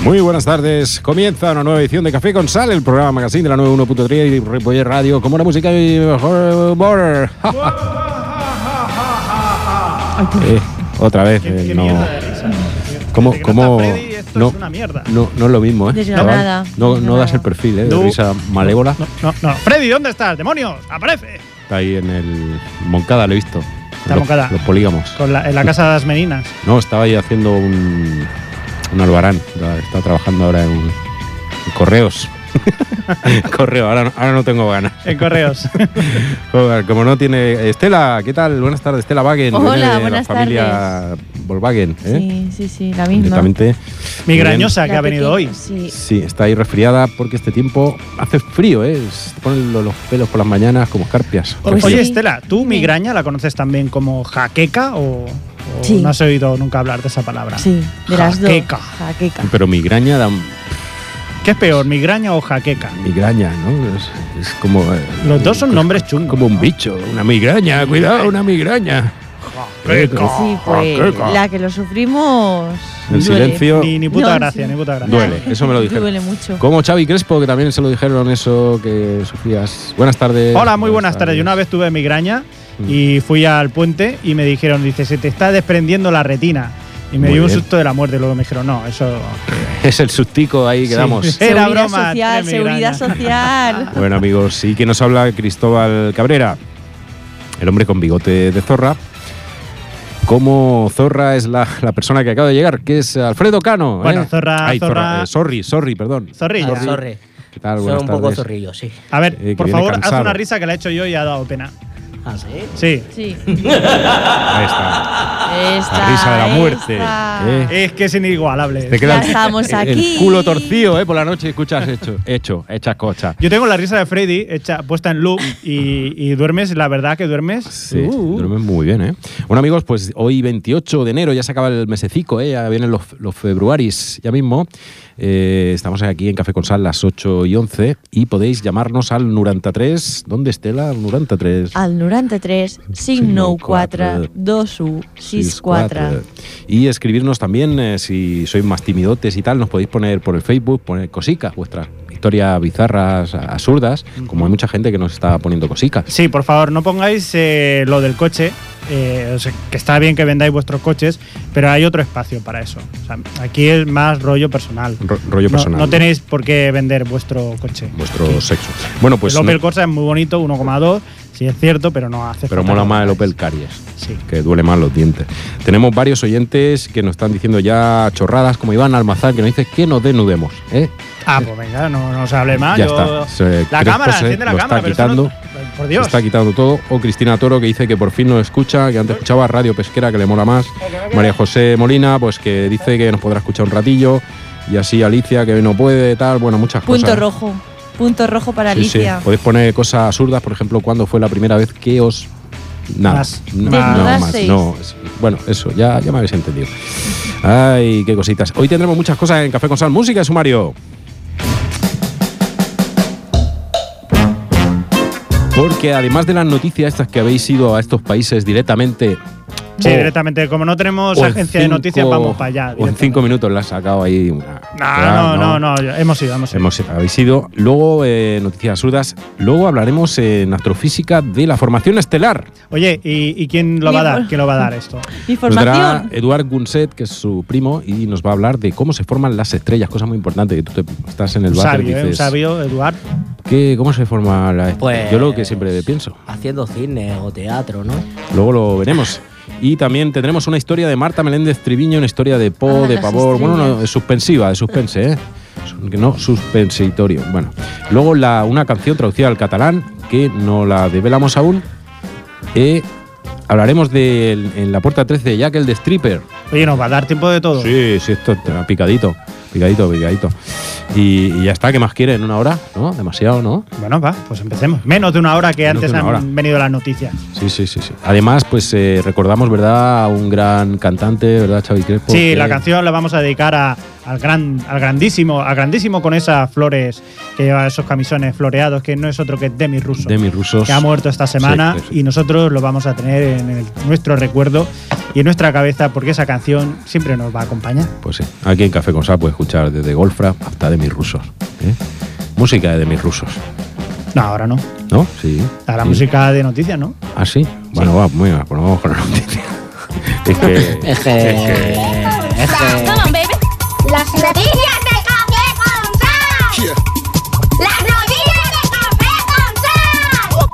Muy buenas tardes. Comienza una nueva edición de Café con Sal, el programa magazine de la 91.3 y Ripollet Radio, como la música y mejor humor. Otra vez, ¿Qué no. mierda de risa? ¿Cómo? Freddy, esto No, es una mierda. no es lo mismo, ¿eh? Desganada. No das el perfil, ¿eh? De No. risa malévola. No. Freddy, ¿dónde estás? ¡Demonios! ¡Aparece! Está ahí en el Moncada, lo he visto. La Moncada. Los polígamos. En la casa de las meninas. No, estaba ahí haciendo un albarán. Está trabajando ahora en Correos. Correo, ahora no tengo ganas. En correos. Joder, como no tiene. Estela, ¿qué tal? Buenas tardes, Estela Wagen. Hola, viene de buenas la familia Volkswagen, ¿eh? Sí, la misma. Directamente. Migrañosa que La ha venido hoy. pequeña, Sí. Sí, está ahí resfriada porque este tiempo hace frío, ¿eh? Se ponen los pelos por las mañanas como escarpias. Pues Oye, sí. Estela, ¿tú migraña la conoces también como jaqueca o Sí. no has oído nunca hablar de esa palabra? Sí, de las dos. Jaqueca. Jaqueca. Pero migraña da ¿Qué es peor, migraña o jaqueca? migraña, ¿no? Es como. Los dos son nombres chungos. Como un bicho, una migraña, cuidado, una migraña. Jaqueca. Sí, pues jaqueca. la que lo sufrimos. El duele. silencio Ni puta No, gracia, sí. ni puta gracia. duele, eso me lo dijeron. Duele mucho. Como Xavi Crespo, que también se lo dijeron eso que sufrías. Buenas tardes. Hola, muy buenas tardes. Yo una vez tuve migraña y fui al puente y me dijeron, dice, se te está desprendiendo la retina. Y me Muy dio un bien. susto de la muerte. Luego me dijeron, no, eso… Es el sustico ahí que Sí. damos. Era Seguridad broma, social, tiene migraña. seguridad social. Bueno, amigos, sí que nos habla Cristóbal Cabrera, el hombre con bigote de zorra. Como Zorra es la persona que acaba de llegar, que es Alfredo Cano. Bueno, Zorra- Ay, Zorra- sorry, perdón. Zorrilla. Sorry. ¿Qué tal? Soy Buenas un poco tardes. zorrillo, sí. A ver, Que por viene favor, haz cansado. una risa que la he hecho yo y ha dado pena. ¿Ah, sí? Sí. Sí. Ahí está. Esta, La risa de la muerte. esta. ¿eh? Es que es inigualable. Te queda Ya estamos aquí. el culo torcido, por la noche escuchas hechas cochas. Yo tengo la risa de Freddy puesta en loop y duermes, la verdad que duermes. Sí, duermen muy bien, ¿eh? Bueno, amigos, pues hoy 28 de enero ya se acaba el mesecico, ¿eh? Ya vienen los februaris ya mismo. Estamos aquí en Café con Sal las 8:11 y podéis llamarnos al 93. ¿Dónde Estela? Al 93. Al 93 594 2164. Y escribirnos también, si sois más timidotes y tal, nos podéis poner por el Facebook, poner cositas, vuestras historias bizarras, absurdas, como hay mucha gente que nos está poniendo cositas. Sí, por favor, no pongáis lo del coche. O sea, que está bien que vendáis vuestros coches, pero hay otro espacio para eso. O sea, aquí es más rollo personal. Rollo personal. No tenéis por qué vender vuestro coche. Vuestro Aquí. sexo. Bueno, pues. El Opel Corsa es muy bonito, 1,2, sí es cierto, pero no hace Pero falta mola que más el lo Opel vendáis. Caries, Sí. que duele más los dientes. Tenemos varios oyentes que nos están diciendo ya chorradas, como Iván Almazán, que nos dice que nos denudemos, ¿eh? Ah, pues venga, no se hable más. Ya yo- está. La cámara, enciende la lo cámara, está pero eso quitando. no- por Dios. Está quitando todo. O Cristina Toro, que dice que por fin nos escucha, que antes escuchaba Radio Pesquera, que le mola más. María José Molina, pues que dice que nos podrá escuchar un ratillo. Y así Alicia, que hoy no puede, tal. Bueno, muchas Punto cosas. rojo. Punto rojo para Sí, sí. Alicia. Podéis poner cosas absurdas, por ejemplo, ¿cuándo fue la primera vez que os… Nada, Más. no, Desnudasteis. no, bueno, eso, ya me habéis entendido. Ay, qué cositas. Hoy tendremos muchas cosas en Café con Sal. Música de sumario. Porque además de las noticias estas que habéis ido a estos países directamente… Sí, o- directamente. Como no tenemos o en agencia de noticias, vamos para allá. O en 5 minutos la has sacado ahí una… No, hemos ido. Habéis ido. Luego, noticias absurdas. Luego hablaremos en astrofísica de la formación estelar. Oye, ¿y quién lo va a dar? Bien. ¿Quién lo va a dar esto? Nos dará Información. Eduard Gunset, que es su primo, y nos va a hablar de cómo se forman las estrellas, cosa muy importante, que tú estás en el Un váter y sabio, un dices, sabio, Eduard. ¿cómo se forma la estrella? Pues- Yo lo que siempre pienso. Haciendo cine o teatro, ¿no? Luego lo veremos. Y también tendremos una historia de Marta Meléndez Triviño, una historia de Po, Ah, de las pavor. Bueno, no, estrellas. es suspensiva, de suspense, ¿eh? No, suspensitorio. Bueno, luego una canción traducida al catalán, que no la develamos aún. Hablaremos en la puerta 13 de Jack el Destriper. Oye, ¿nos va a dar tiempo de todo? Sí, esto está picadito. Y ya está, ¿qué más quieren? ¿Una hora? ¿No? Demasiado, ¿no? Bueno, va, pues empecemos. Menos de una hora que Menos de antes una hora. han venido las noticias. Sí. Además, pues recordamos, ¿verdad?, a un gran cantante, ¿verdad, Xavi Crespo? Sí, Que- la canción la vamos a dedicar al grandísimo con esas flores que lleva esos camisones floreados, que no es otro que Demi Russo. Demi Rusos. Que ha muerto esta semana Sí. y nosotros lo vamos a tener en nuestro recuerdo y en nuestra cabeza, porque esa canción siempre nos va a acompañar. Pues sí, aquí en Café con Sal puedes escuchar desde Goldfrapp hasta de mis rusos. Música de mis rusos. No, ahora no. ¿No? Sí. Ahora sí. música de noticias, ¿no? ¿Ah, sí? Bueno, va, muy bien, pues vamos con la noticia. Es que... Es que. Las noticias de Café con Sal. Las noticias de Café con Sal.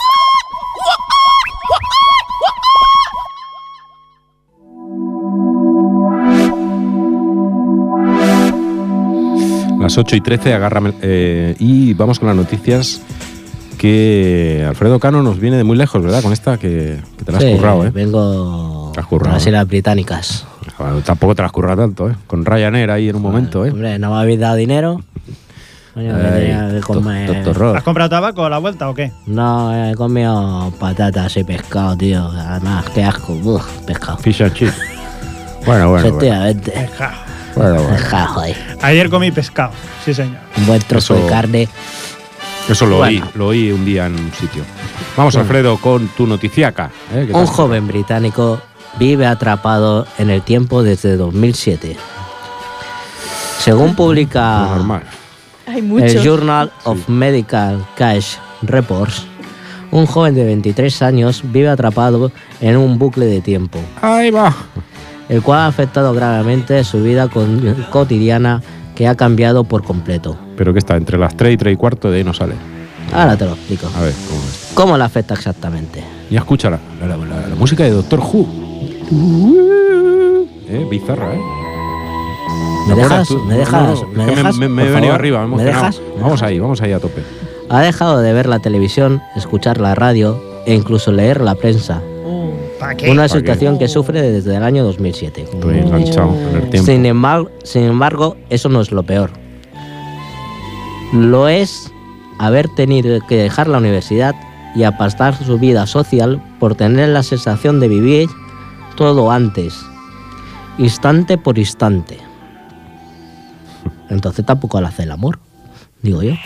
Las 8:13, agárrame. Y vamos con las noticias que Alfredo Cano nos viene de muy lejos, ¿verdad? Con esta que te la has currado, ¿eh? Vengo Te has currado, de las Islas Británicas. Bueno, tampoco te la has currado tanto, ¿eh? Con Ryanair ahí en un momento, ¿eh? Hombre, no me habéis dado dinero. Coño, que tenía que comer. Doctor Ross. ¿Has comprado tabaco a la vuelta o qué? No, he comido patatas y pescado, tío. Además, qué asco. Uf, pescado. Fish and chips. Bueno. Efectivamente. Ja. Bueno. Ja, joder. Ayer comí pescado, sí señor. Un buen trozo Eso- de carne. Eso lo Bueno. oí un día en un sitio. Vamos, Alfredo, con tu noticiaca. ¿Qué Un tal? joven británico vive atrapado en el tiempo desde 2007. Según Lo publica normal. Hay el muchos. Journal of Medical Cash Reports, un joven de 23 años vive atrapado en un bucle de tiempo, Ahí va. el cual ha afectado gravemente su vida cotidiana, que ha cambiado por completo. Pero que está entre las 3 y 3 y cuarto, de ahí no sale. Ahora te lo explico. A ver, ¿cómo es? ¿Cómo le afecta exactamente? Ya escucha la música de Doctor Who. Bizarra, ¿eh? ¿Me ¿Te acuerdas dejas? tú? ¿Me dejas? No, ¿Me es que dejas? Me he por venido favor? arriba, me he ¿Me emocionado. dejas? Vamos ahí a tope. Ha dejado de ver la televisión, escuchar la radio e incluso leer la prensa. ¿Para qué? Una ¿Para qué? situación que sufre desde el año 2007. Estoy enganchado en el tiempo. Sin embargo, eso no es lo peor. Lo es haber tenido que dejar la universidad y apartar su vida social por tener la sensación de vivir todo antes, instante por instante. Entonces tampoco le hace el amor, digo yo.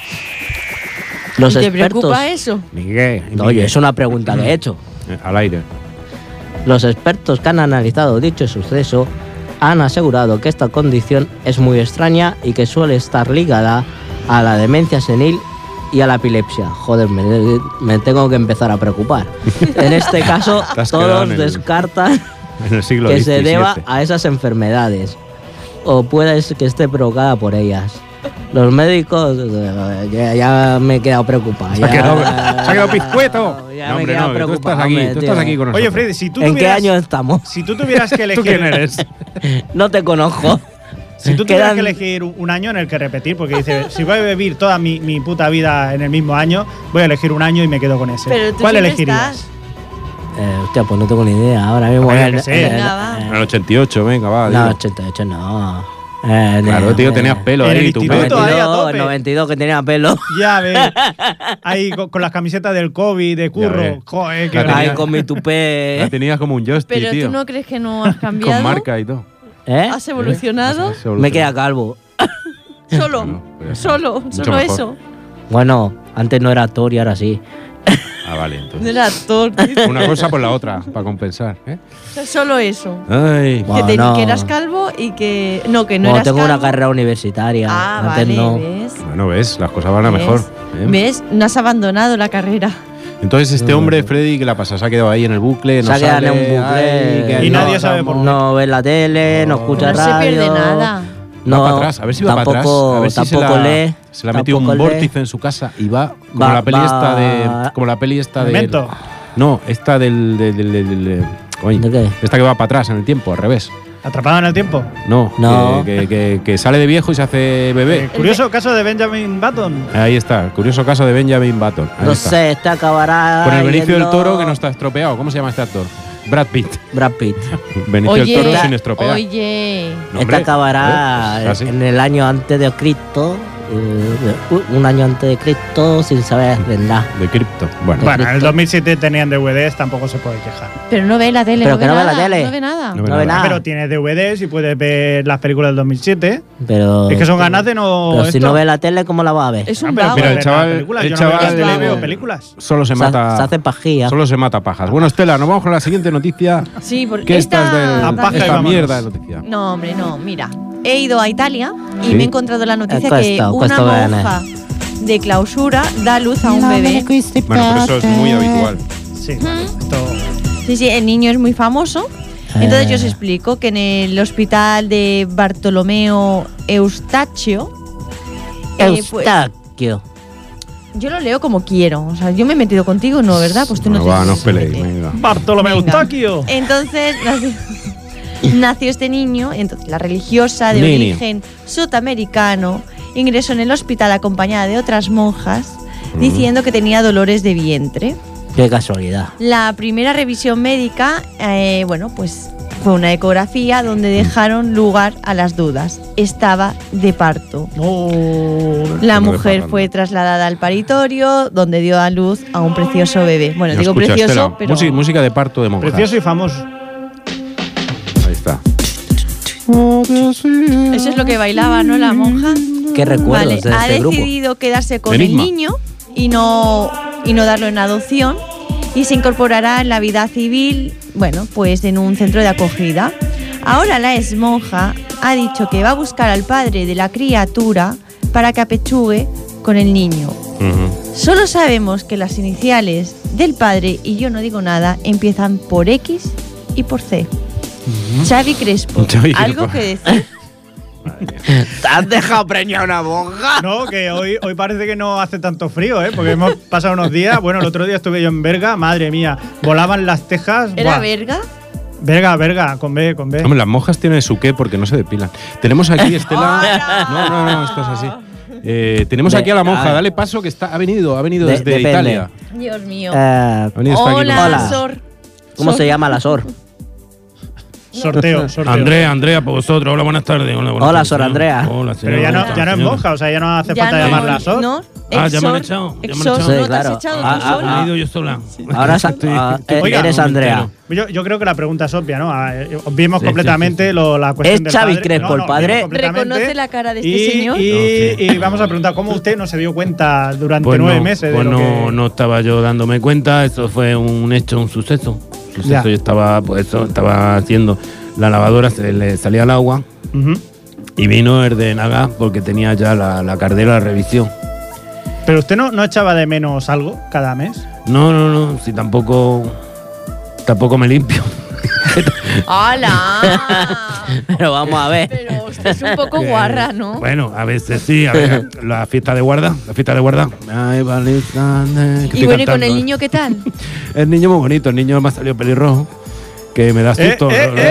Los ¿Y te expertos. preocupa eso? Miguel. Oye, es una pregunta que he hecho. Al aire. Los expertos que han analizado dicho suceso han asegurado que esta condición es muy extraña y que suele estar ligada a la demencia senil y a la epilepsia. Joder, me tengo que empezar a preocupar. En este caso, Te has quedado todos en el- descartan En el siglo que XVII. se deba a esas enfermedades o puede ser que esté provocada por ellas. Los médicos ya me he quedado preocupado. Se ha quedado pizcueto. Ya No, me he hombre, quedado no, tú preocupado, estás aquí, hombre, tú tío. estás aquí con nosotros. Oye, Freddy, si tú ¿En qué tuvieras, año estamos? si tú tuvieras que elegir, ¿Tú quién eres? No te conozco. si tú tuvieras Quedan- que elegir un año en el que repetir, porque dices, si voy a vivir toda mi puta vida en el mismo año, voy a elegir un año y me quedo con ese. Pero tú ¿Cuál siempre elegirías? estás. Hostia, pues no tengo ni idea. Ahora mismo. Vaya que sí. Venga, va. En el 88, venga, va. No, dilo. 88 no. Claro, tío, tenías pelo en el ahí, tu instituto, pelo. ahí a 92, tope. 92 que tenía pelo. Ya ves. Ahí con las camisetas del COVID, de ves. curro. Joder, qué La tenía- Ahí grande. con mi La tupé. tenías como un Justy, Pero tío. tú no crees que no has Con cambiado. marca y todo. ¿Eh? ¿Has evolucionado? Has evolucionado. Me queda calvo. Solo. Bueno, pues ya está. Solo. Mucho Solo mejor. eso. Bueno, antes no era actor y ahora sí. Ah, vale, No entonces. era actor. Una cosa por la otra, para compensar. ¿eh? Solo eso. Ay, Bueno, Que eras calvo y que. No, que no Bueno, eras tengo calvo. una carrera universitaria. Ah, antes vale, no. ¿ves? bueno, ves, las cosas van a ¿Ves? mejor. ¿eh? ¿Ves? No has abandonado la carrera. Entonces, este hombre, Freddy, ¿qué le pasa? Se ha quedado ahí en el bucle, no Se ha quedado en sale, un bucle. ay, que Y no, nadie sabe por qué. No ve la tele, no escucha No se radio. pierde nada. Va para atrás, a ver si va para atrás. A ver si tampoco lee. se le ha metido un tampoco lee. vórtice en su casa y va como Va- la peli esta va- de. Como la peli esta de. Memento. No, esta coño, ¿De qué? esta que va para atrás en el tiempo, al revés. ¿Atrapado en el tiempo? No, No. que sale de viejo y se hace bebé. Curioso caso de Benjamin Button. Ahí está, el curioso caso de Benjamin Button. Ahí No está. sé, este acabará. Con el Benicio del yendo- Toro que no está estropeado. ¿Cómo se llama este actor? Brad Pitt. Brad Pitt. Benicio Oye, del Toro sin estropear. oye. No, Este hombre, acabará ¿eh? Así. en el año antes de Cristo un año antes de Cristo sin saber de nada. De cripto. Bueno, Bueno, en el 2007 tenían DVDs, tampoco se puede quejar. Pero no ve la tele, Pero no que ve no ve nada. la tele. No ve nada. No ve No ve nada. nada. Pero tienes DVDs y puedes ver las películas del 2007. Pero, Es que son ganas de no. Pero si esto. no ve la tele, ¿cómo la va a ver? Es Ah, un pero vago. Mira, el ver chaval- las películas. el Yo no veo la chaval- tele, veo películas. solo se mata. Se hace pajilla. Solo se mata pajas. Bueno, Estela, nos vamos con la siguiente noticia. Sí, porque ¿Qué estás A de paja y esta vámonos. mierda de noticia? No, hombre, no. Mira, he ido a Italia y Sí. me he encontrado la noticia Cuesta, que cuesta una bene. monja de clausura da luz a un bebé. Bueno, pero eso es muy habitual. Sí, bueno, esto. Sí, sí, el niño es muy famoso. Entonces yo os Eh. explico que en el hospital de Bartolomeo Eustachio, pues, Eustaquio. yo lo leo como quiero. O sea, yo me he metido contigo, no, ¿verdad? Pues tú Bueno, no va, te no os peleéis, venga. Bartolomeo Venga. Eustaquio. Entonces nació este niño, entonces la religiosa de Nini. origen sudamericano ingresó en el hospital acompañada de otras monjas diciendo que tenía dolores de vientre. Qué casualidad. La primera revisión médica, bueno, pues fue una ecografía donde dejaron lugar a las dudas. Estaba de parto. La no de mujer parranda. fue trasladada al paritorio, donde dio a luz a un precioso bebé. Bueno, No digo escucha, precioso, Estela. pero Música de parto de monjas. Precioso y famoso. Ahí está. eso es lo que bailaba, ¿no? La monja. Qué recuerdos de ha este grupo. decidido quedarse con Enigma. el niño y no darlo en adopción y se incorporará en la vida civil, bueno, pues en un centro de acogida. Ahora la ex monja ha dicho que va a buscar al padre de la criatura para que apechugue con el niño. Ujú. Solo sabemos que las iniciales del padre, y yo no digo nada, empiezan por X y por C. Xavi Crespo, Xavi ¿algo Crespo. que decir? ¿Te has dejado preñar una monja? No, que hoy parece que no hace tanto frío, ¿eh? Porque hemos pasado unos días. Bueno, el otro día estuve yo en Berga, madre mía, volaban las tejas. ¿Era Buah. verga? Berga, con B. Hombre, las monjas tienen su qué porque no se depilan. Tenemos aquí, Estela. No, esto es así. Tenemos aquí a la monja. Dale paso que ha venido desde depende. Italia. Dios mío. Ha venido hasta aquí con Hola, nosotros. Sor. ¿Cómo Sor. se llama la SOR? Sorteo. Andrea, por vosotros. Hola, buenas tardes. Hola, buenas Hola, tardes, Sor señor. Andrea. Hola, Pero señor. ya no es monja, o sea, ya no hace Ya falta no, llamarla Sor. No, Ah, ya me han Exor, echado, ya me han Exor, echado. ¿no Sí, te has claro. echado Ah, tú sola? Me he ido yo sola. Ahora Oiga, eres no me Andrea. entero. Yo creo que la pregunta es obvia, ¿no? Obviemos Sí, completamente sí. la cuestión ¿Es del Xavi padre. Crespo el padre? obviemos completamente. ¿Reconoce la cara de este Y- señor? Y vamos a preguntar, ¿cómo usted no se dio cuenta durante Pues 9 no, meses de pues lo no, que… no estaba yo dándome cuenta. Eso fue un hecho, un suceso. Ya. Yo estaba, pues eso, estaba haciendo la lavadora, se le salía el agua Ujú. y vino el de Naga porque tenía ya la cardera, la revisión. Pero usted no echaba de menos algo cada mes. No, si tampoco me limpio. ¡Hala! Pero vamos a ver. Pero usted es un poco guarra, ¿no? Bueno, a veces sí, a ver, la fiesta de guarda. Ay, vale, Y bueno, ¿y con el niño qué tal? El niño muy bonito, el niño me ha salido pelirrojo, que me da susto.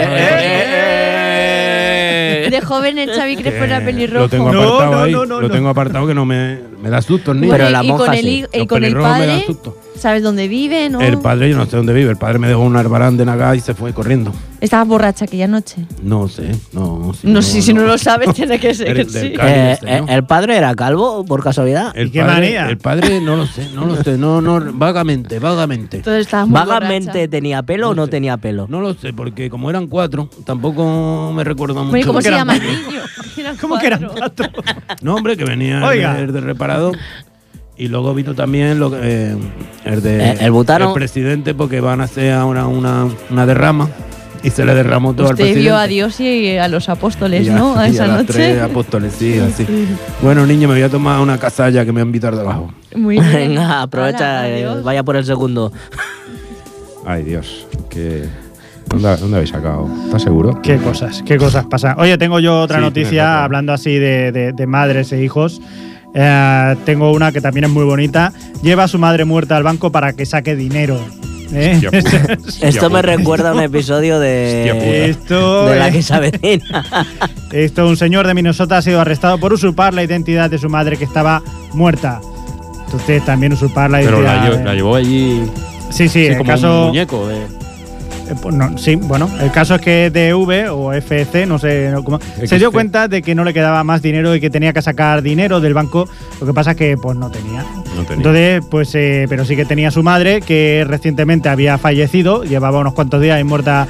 De joven el Xavi Crespo era Lo pelirrojo. tengo No, apartado no, ahí, no, no, lo no. tengo apartado que no me da susto el niño. Pero Bueno, la y monja con el, sí. y con el pelirrojos me dan padre, susto. ¿sabes dónde vive, no? El padre yo no sé dónde vive, el padre me dejó un arbarán de Naga y se fue corriendo. Estaba borracha aquella noche. No sé, no. No, si no lo sabes, tiene que ser que Del sí. Cali, este, ¿no? ¿El padre era calvo, por casualidad? El ¿Y qué padre, manía? El padre no lo sé, vagamente. Entonces estabas muy ¿Vagamente borracha. tenía pelo o no tenía pelo? No lo sé, porque como eran 4, tampoco me recuerdo mucho. Bueno, ¿y cómo se eran llama el cuatro? niño? Eran ¿Cómo que eran cuatro. 4? No, hombre, que venía Oiga. el de reparado. Y luego vino también el de El butano. el presidente, porque van a hacer ahora una derrama y se le derramó todo al Usted presidente. vio a Dios y a los apóstoles, Y ¿no? A y esa las noche. 3 apóstoles, sí, así. Bueno, niño, me voy a tomar una casalla que me voy a invitar debajo. Muy bien. Venga, aprovecha, Hala, adiós. vaya por el segundo. Ay, Dios. ¿Dónde habéis sacado? ¿Estás seguro? Qué cosas pasan. Oye, tengo yo otra Sí, noticia, tienes otra. hablando así de madres e hijos. Tengo una que también es muy bonita. Lleva a su madre muerta al banco para que saque dinero. ¿Eh? Hostia puta. Esto me recuerda a un episodio Hostia puta. de Esto, la que se avecina. un señor de Minnesota ha sido arrestado por usurpar la identidad de su madre que estaba muerta. Usted también usurpar la Pero identidad. la llevó allí Sí, así el como caso. un muñeco. Pues no, sí, bueno, el caso es que DV o FC, no sé cómo, se dio cuenta de que no le quedaba más dinero y que tenía que sacar dinero del banco. Lo que pasa es que pues no tenía. Entonces, pues, pero sí que tenía su madre, que recientemente había fallecido, llevaba unos cuantos días ahí muerta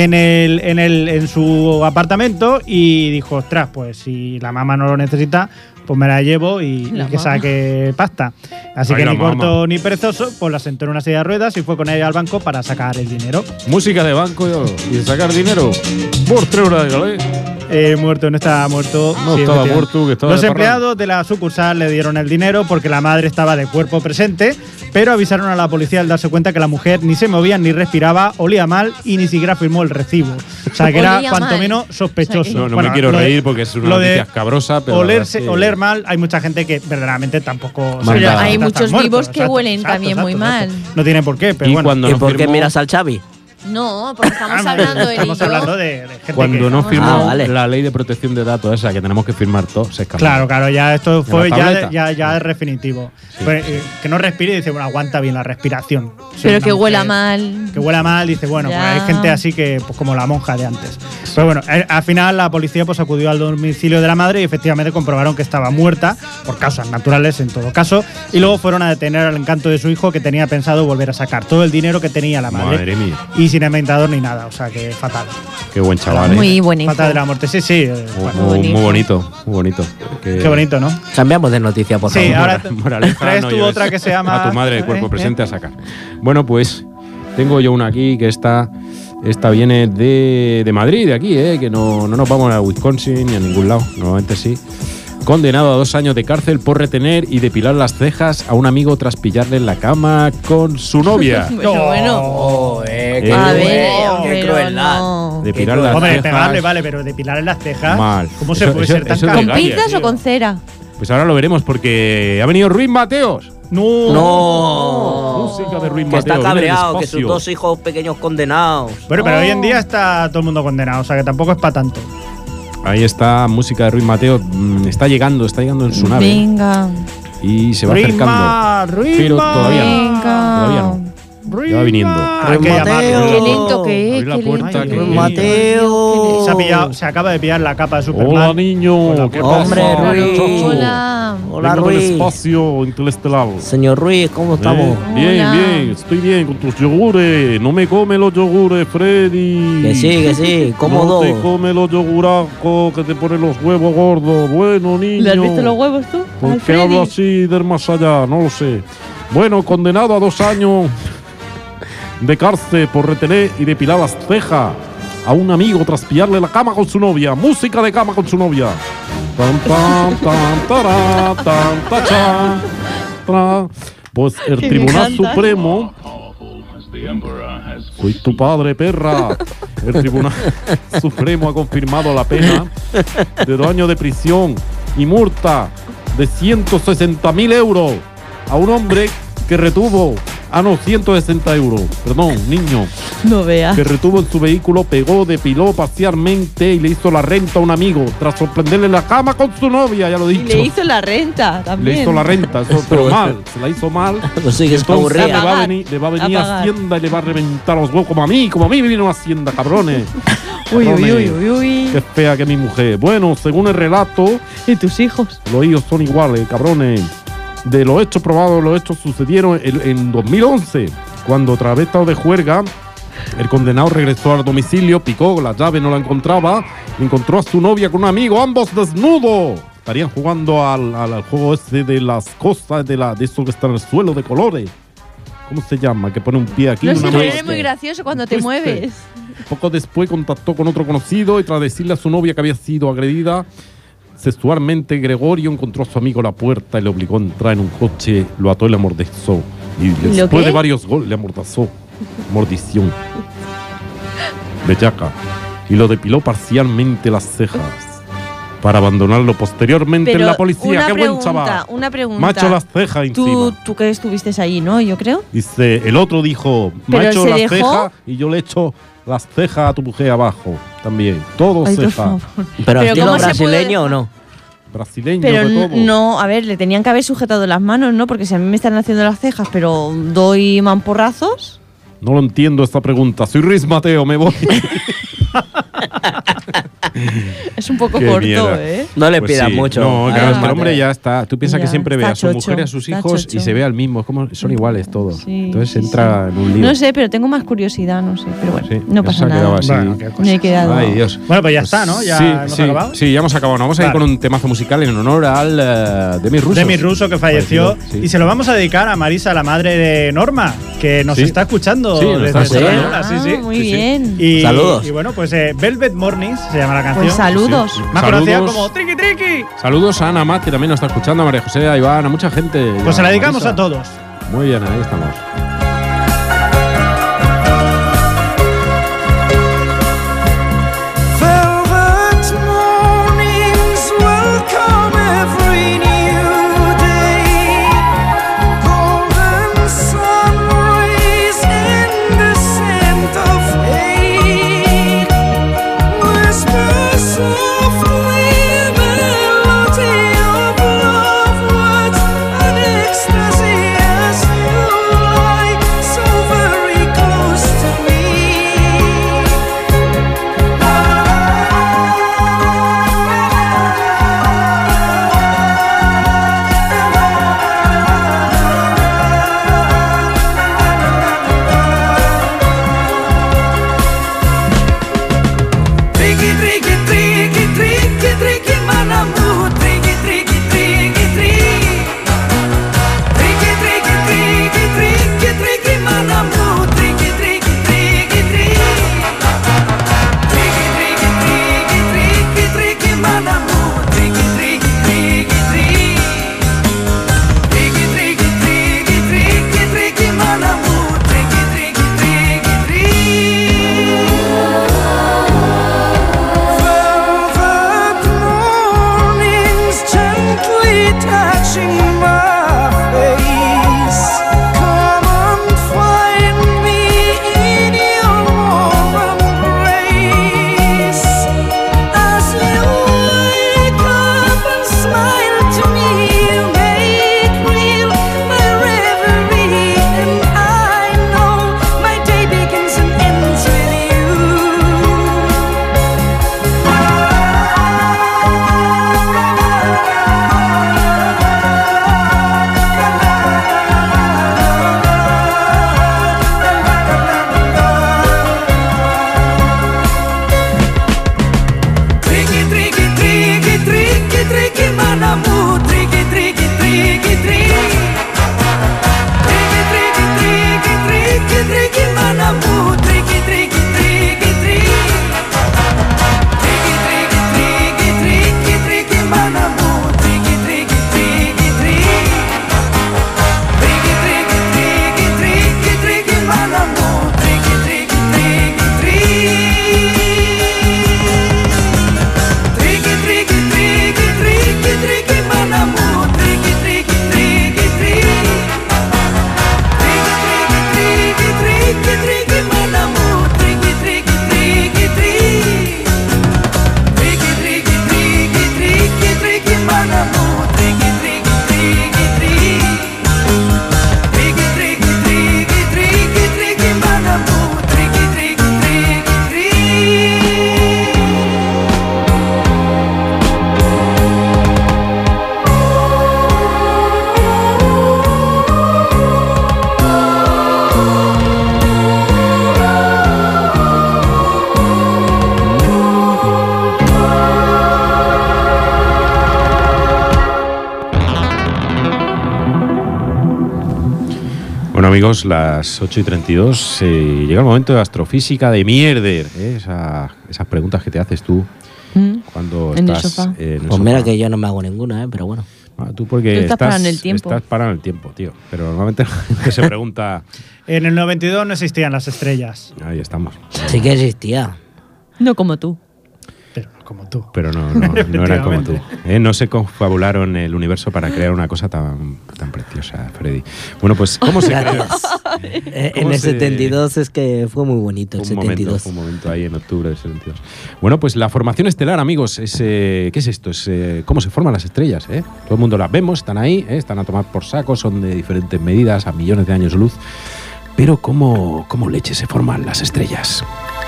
en su apartamento, y dijo, ostras, pues si la mamá no lo necesita, pues me la llevo y que saque pasta. Así que ni corto ni perezoso, pues la sentó en una silla de ruedas y fue con ella al banco para sacar el dinero. Música de banco y de sacar dinero por 3 horas de galé. Muerto, no estaba muerto. No sí, estaba muerto, que estaba Los de empleados de la sucursal le dieron el dinero porque la madre estaba de cuerpo presente, pero avisaron a la policía al darse cuenta que la mujer ni se movía ni respiraba, olía mal y ni siquiera firmó el recibo. O sea, que era cuanto menos sospechoso. O sea, No me quiero reír porque es una noticia escabrosa, pero oler mal, hay mucha gente que verdaderamente tampoco. Pero hay está muchos muerto, vivos que huelen también muy mal. No tiene por qué, pero Y bueno. cuando ¿Y no por qué firmó- miras al Xavi? No, porque estamos hablando de Estamos hablando de gente Cuando que… no firmó vale. la ley de protección de datos esa que tenemos que firmar todos, se escapó. Claro, ya esto fue la tableta. ya es definitivo. Sí. Pues, que no respire y dice, bueno, aguanta bien la respiración. Pero Una que huela mujer mal. Que huela mal, dice, bueno, pues Ya. hay gente así que, pues como la monja de antes. Pero bueno, al final la policía pues acudió al domicilio de la madre y efectivamente comprobaron que estaba muerta, por causas naturales en todo caso, y luego fueron a detener al encanto de su hijo, que tenía pensado volver a sacar todo el dinero que tenía la madre. Madre mía, Y sin inventador ni nada, o sea que fatal. qué buen chaval. Muy bonito. Fatal de la muerte, sí. Muy bonito, muy bonito. Qué bonito, ¿no? Cambiamos de noticia, por favor. Sí, ahora Moraleja, traes no tú lleves otra que se llama… a tu madre de cuerpo presente a sacar. Bueno, pues tengo yo una aquí que esta viene de Madrid, de aquí, que no nos vamos a Wisconsin ni a ningún lado, normalmente sí. Condenado a 2 años de cárcel por retener y depilar las cejas a un amigo tras pillarle en la cama con su novia. Bueno. Oh, qué A ver, qué pero crueldad. no. Depilar las Hombre, cejas. pegarle, vale, pero depilarle las cejas… Mal. ¿Cómo se Eso- puede eso- ser tan eso es caro? ¿Con legal, pinzas tío. o con cera? Pues ahora lo veremos porque ha venido Ruiz Mateos. No. Música de Ruiz Que Mateos. está viene del cabreado, que sus espacio. 2 hijos pequeños condenados. Bueno, pero hoy en día está todo el mundo condenado, o sea que tampoco es para tanto. Ahí está, música de Ruiz Mateo. Está llegando en su nave. Venga. Y se va acercando. Pero todavía no. Venga. Todavía no. Ya va viniendo. Hay que Mateo. llamarlo. Qué lento que Abrir es. la qué puerta, lento que- que es. Mateo. Se acaba de pillar la capa de Superman. Hola, niño. Hola, ¿Qué hombre, pasa? Ruiz. Muchacho? Hola. Hola, Vengo del Ruiz. espacio interestelar. Señor Ruiz, ¿cómo estamos? Bien, Hola. bien. Estoy bien con tus yogures. No me come los yogures, Freddy. Que sí, cómodo. No te come los yoguracos que te ponen los huevos gordos. Bueno, niño. ¿Le has visto los huevos tú? ¿Por qué Alfredi? hablo así del más allá? No lo sé. Bueno, condenado a 2 años de cárcel por retener y depilar las cejas a un amigo tras pillarle la cama con su novia. Música de cama con su novia. Tan, tan, tan, tará, tan, tacha, tra. Pues el Que me Tribunal encanta. Supremo. Soy tu padre, perra. El Tribunal Supremo ha confirmado la pena de 2 años de prisión y multa de 160.000 euros a un hombre que retuvo. 160 euros. Perdón, niño. No veas. Que retuvo en su vehículo, pegó, depiló parcialmente y le hizo la renta a un amigo tras sorprenderle la cama con su novia, ya lo he Y dicho. le hizo la renta también. Le hizo la renta, eso, pero mal, se la hizo mal. Pues sí, que es Entonces le aburrida. va a venir, A pagar. Hacienda y le va a reventar los huevos como a mí me vino Hacienda, cabrones. Uy, uy, Cabrones. uy, uy, uy. Qué fea que mi mujer. Bueno, según el relato, ¿Y tus hijos? los hijos son iguales, cabrones. De los hechos probados, los hechos sucedieron en 2011, cuando tras haber estado de juerga, el condenado regresó al domicilio, picó, la llave no la encontraba, encontró a su novia con un amigo, ambos desnudos. Estarían jugando al juego ese de las cosas, de eso que está en el suelo de colores. ¿Cómo se llama? Que pone un pie aquí. No una sé, mano pero eres aquí. muy gracioso cuando te Twiste. mueves. Poco después contactó con otro conocido y tras decirle a su novia que había sido agredida sexualmente, Gregorio encontró a su amigo a la puerta y le obligó a entrar en un coche, lo ató y le amordazó. Y ¿Lo después qué? de varios golpes le amordazó. Mordición. Bellaca. Y lo depiló parcialmente las cejas para abandonarlo posteriormente en la policía. una ¡Qué buen pregunta, chaval! una pregunta. Macho las cejas encima. Tú que estuviste allí, ¿no? Yo creo. Dice, el otro dijo, me ha ¿Pero hecho se las dejó? cejas y yo le echo las cejas a tu mujer abajo también. Todo Ay, por cejas. favor. ¿Pero Pero estilo ¿cómo se brasileño puede- o no? Brasileño Pero de todo. no, a ver, le tenían que haber sujetado las manos, ¿no? Porque si a mí me están haciendo las cejas, pero doy mamporrazos. No lo entiendo esta pregunta. Soy Riz Mateo, me voy. Es un poco Qué corto, mierda. ¿eh? No le Pues pidas sí. mucho. No, Ah, claro, es que el vale. hombre ya está. Tú piensas Ya, que siempre ve está a su mujer y a chocho, sus está hijos y chocho. se ve al mismo. Es como son iguales todos. Sí, Entonces sí, entra en un lío. No sé, pero tengo más curiosidad, no sé. Pero bueno, Sí, no eso pasa se ha quedado nada. así. Bueno, qué cosa. Me he quedado. Ay, Dios. Bueno, pues ya está, ¿no? Ya sí, hemos sí, acabado. sí, ya hemos acabado. Nos vamos a ir Vale. con un temazo musical en honor al Demi Russo. Demi Russo, que falleció. Sí. Y se lo vamos a dedicar a Marisa, la madre de Norma, que nos Sí. está escuchando Sí, nos desde está escuchando. Extremadura. Sí, sí. Muy Sí, sí. bien. Y, Saludos. Y bueno, pues Velvet Mornings se llama la canción. Pues saludos. Sí. Más conocida Saludos. como Triqui Triqui. Saludos a Ana Mat, que también nos está escuchando, a María José, a Iván, a mucha gente. Pues se la A dedicamos Marisa. a todos. Muy bien, ahí estamos. Velvet mornings welcome every new day. Golden sun rays in the scent of hay. Whisper softly a melody of love words and ecstasy as you lie so very close to me. Triqui, triqui, triqui, triqui, triqui, manamu, triqui, triqui, triqui, triqui. Triqui, triqui, triqui, triqui, triqui, manamu, triqui, triqui, triqui, triqui. Triqui, triqui, triqui, triqui, triqui, manamu, triqui, triqui, triqui, triqui. Triqui, triqui, triqui, triqui, triqui, manamu, triqui, triqui, triqui, triqui. Velvet mornings gently touching my face. Come and find me in your warm embrace. As you wake up and smile to me, you make real my reverie, and I know my day begins and ends with you. Triqui, triqui, triqui, triqui, triqui, manamu, triqui, triqui, triqui, triqui. Triqui, triqui, triqui, triqui, triqui, manamu, triqui, triqui, triqui, triqui. Triqui, triqui, triqui, triqui, triqui, manamu, triqui, triqui, triqui, triqui. Triqui, triqui, triqui, triqui, triqui, manamu, triqui, triqui, triqui, triqui. Triqui, triqui, triqui, triqui, triqui, manamu, triqui, triqui, triqui, triqui. Triqui, triqui, triqui, triqui, manamu, triqui, triqui, triqui, triqui. Triqui, triqui, triqui, triqui, triqui, manamu, triqui, triqui, triqui, triqui. Triqui, triqui, triqui, triqui, triqui, manamu, triqui, triqui, triqui, Bueno, amigos, las 8:32. Llega el momento de astrofísica de mierder. Esas preguntas que te haces tú cuando En el estás sofá. en el Pues mira sofá. que yo no me hago ninguna, pero bueno. Ah, tú porque Tú estás parado en el tiempo. Estás parado en el tiempo, tío. Pero normalmente la gente se pregunta. En el 92 no existían las estrellas, Ahí estamos. Sí que existía. No como tú. pero no como tú. Pero no era como tú. No se confabularon el universo para crear una cosa tan preciosa, Freddy. Bueno, pues, ¿cómo se creó? En ¿Cómo el se- 72 es que fue muy bonito, el Fue 72. un momento ahí en octubre del 72. Bueno, pues la formación estelar, amigos, ¿qué es esto? Es cómo se forman las estrellas. Todo el mundo las vemos, están ahí, están a tomar por saco, son de diferentes medidas, a millones de años luz. Pero ¿cómo leche se forman las estrellas?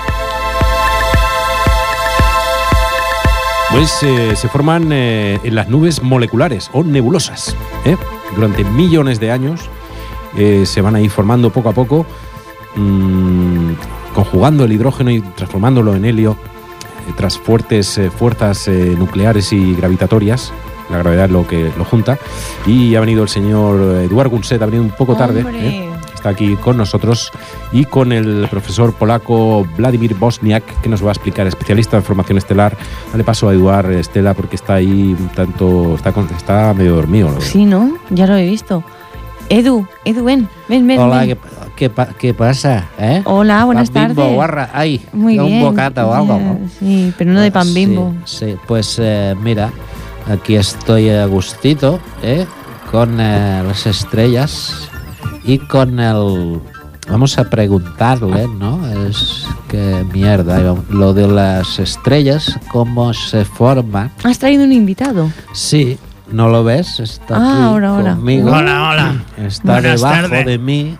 Pues se forman en las nubes moleculares o nebulosas. Durante millones de años se van a ir formando poco a poco, conjugando el hidrógeno y transformándolo en helio tras fuertes fuerzas nucleares y gravitatorias. La gravedad es lo que lo junta. Y ha venido el señor Eduard Gunset, ha venido un poco tarde. Está aquí con nosotros y con el profesor polaco Vladimir Bosniak, que nos va a explicar, especialista en formación estelar. Dale paso a Eduard, Estela, porque está ahí un tanto, está medio dormido, ¿no? Sí, ¿no? Ya lo he visto. Edu, ven. Hola, ven. ¿qué pasa? Hola, buenas Pan Bimbo, tardes. guarra, ay, Muy un bien. bocata o algo, ¿no? Sí, pero no de pan Bimbo. Sí, pues mira, aquí estoy a gustito, con las estrellas y con el... Vamos a preguntarle, ¿no? Es que mierda, lo de las estrellas, cómo se forman. ¿Has traído un invitado? Sí, ¿no lo ves? Está aquí ahora. conmigo. Hola. Está Buenas debajo tardes. de mí.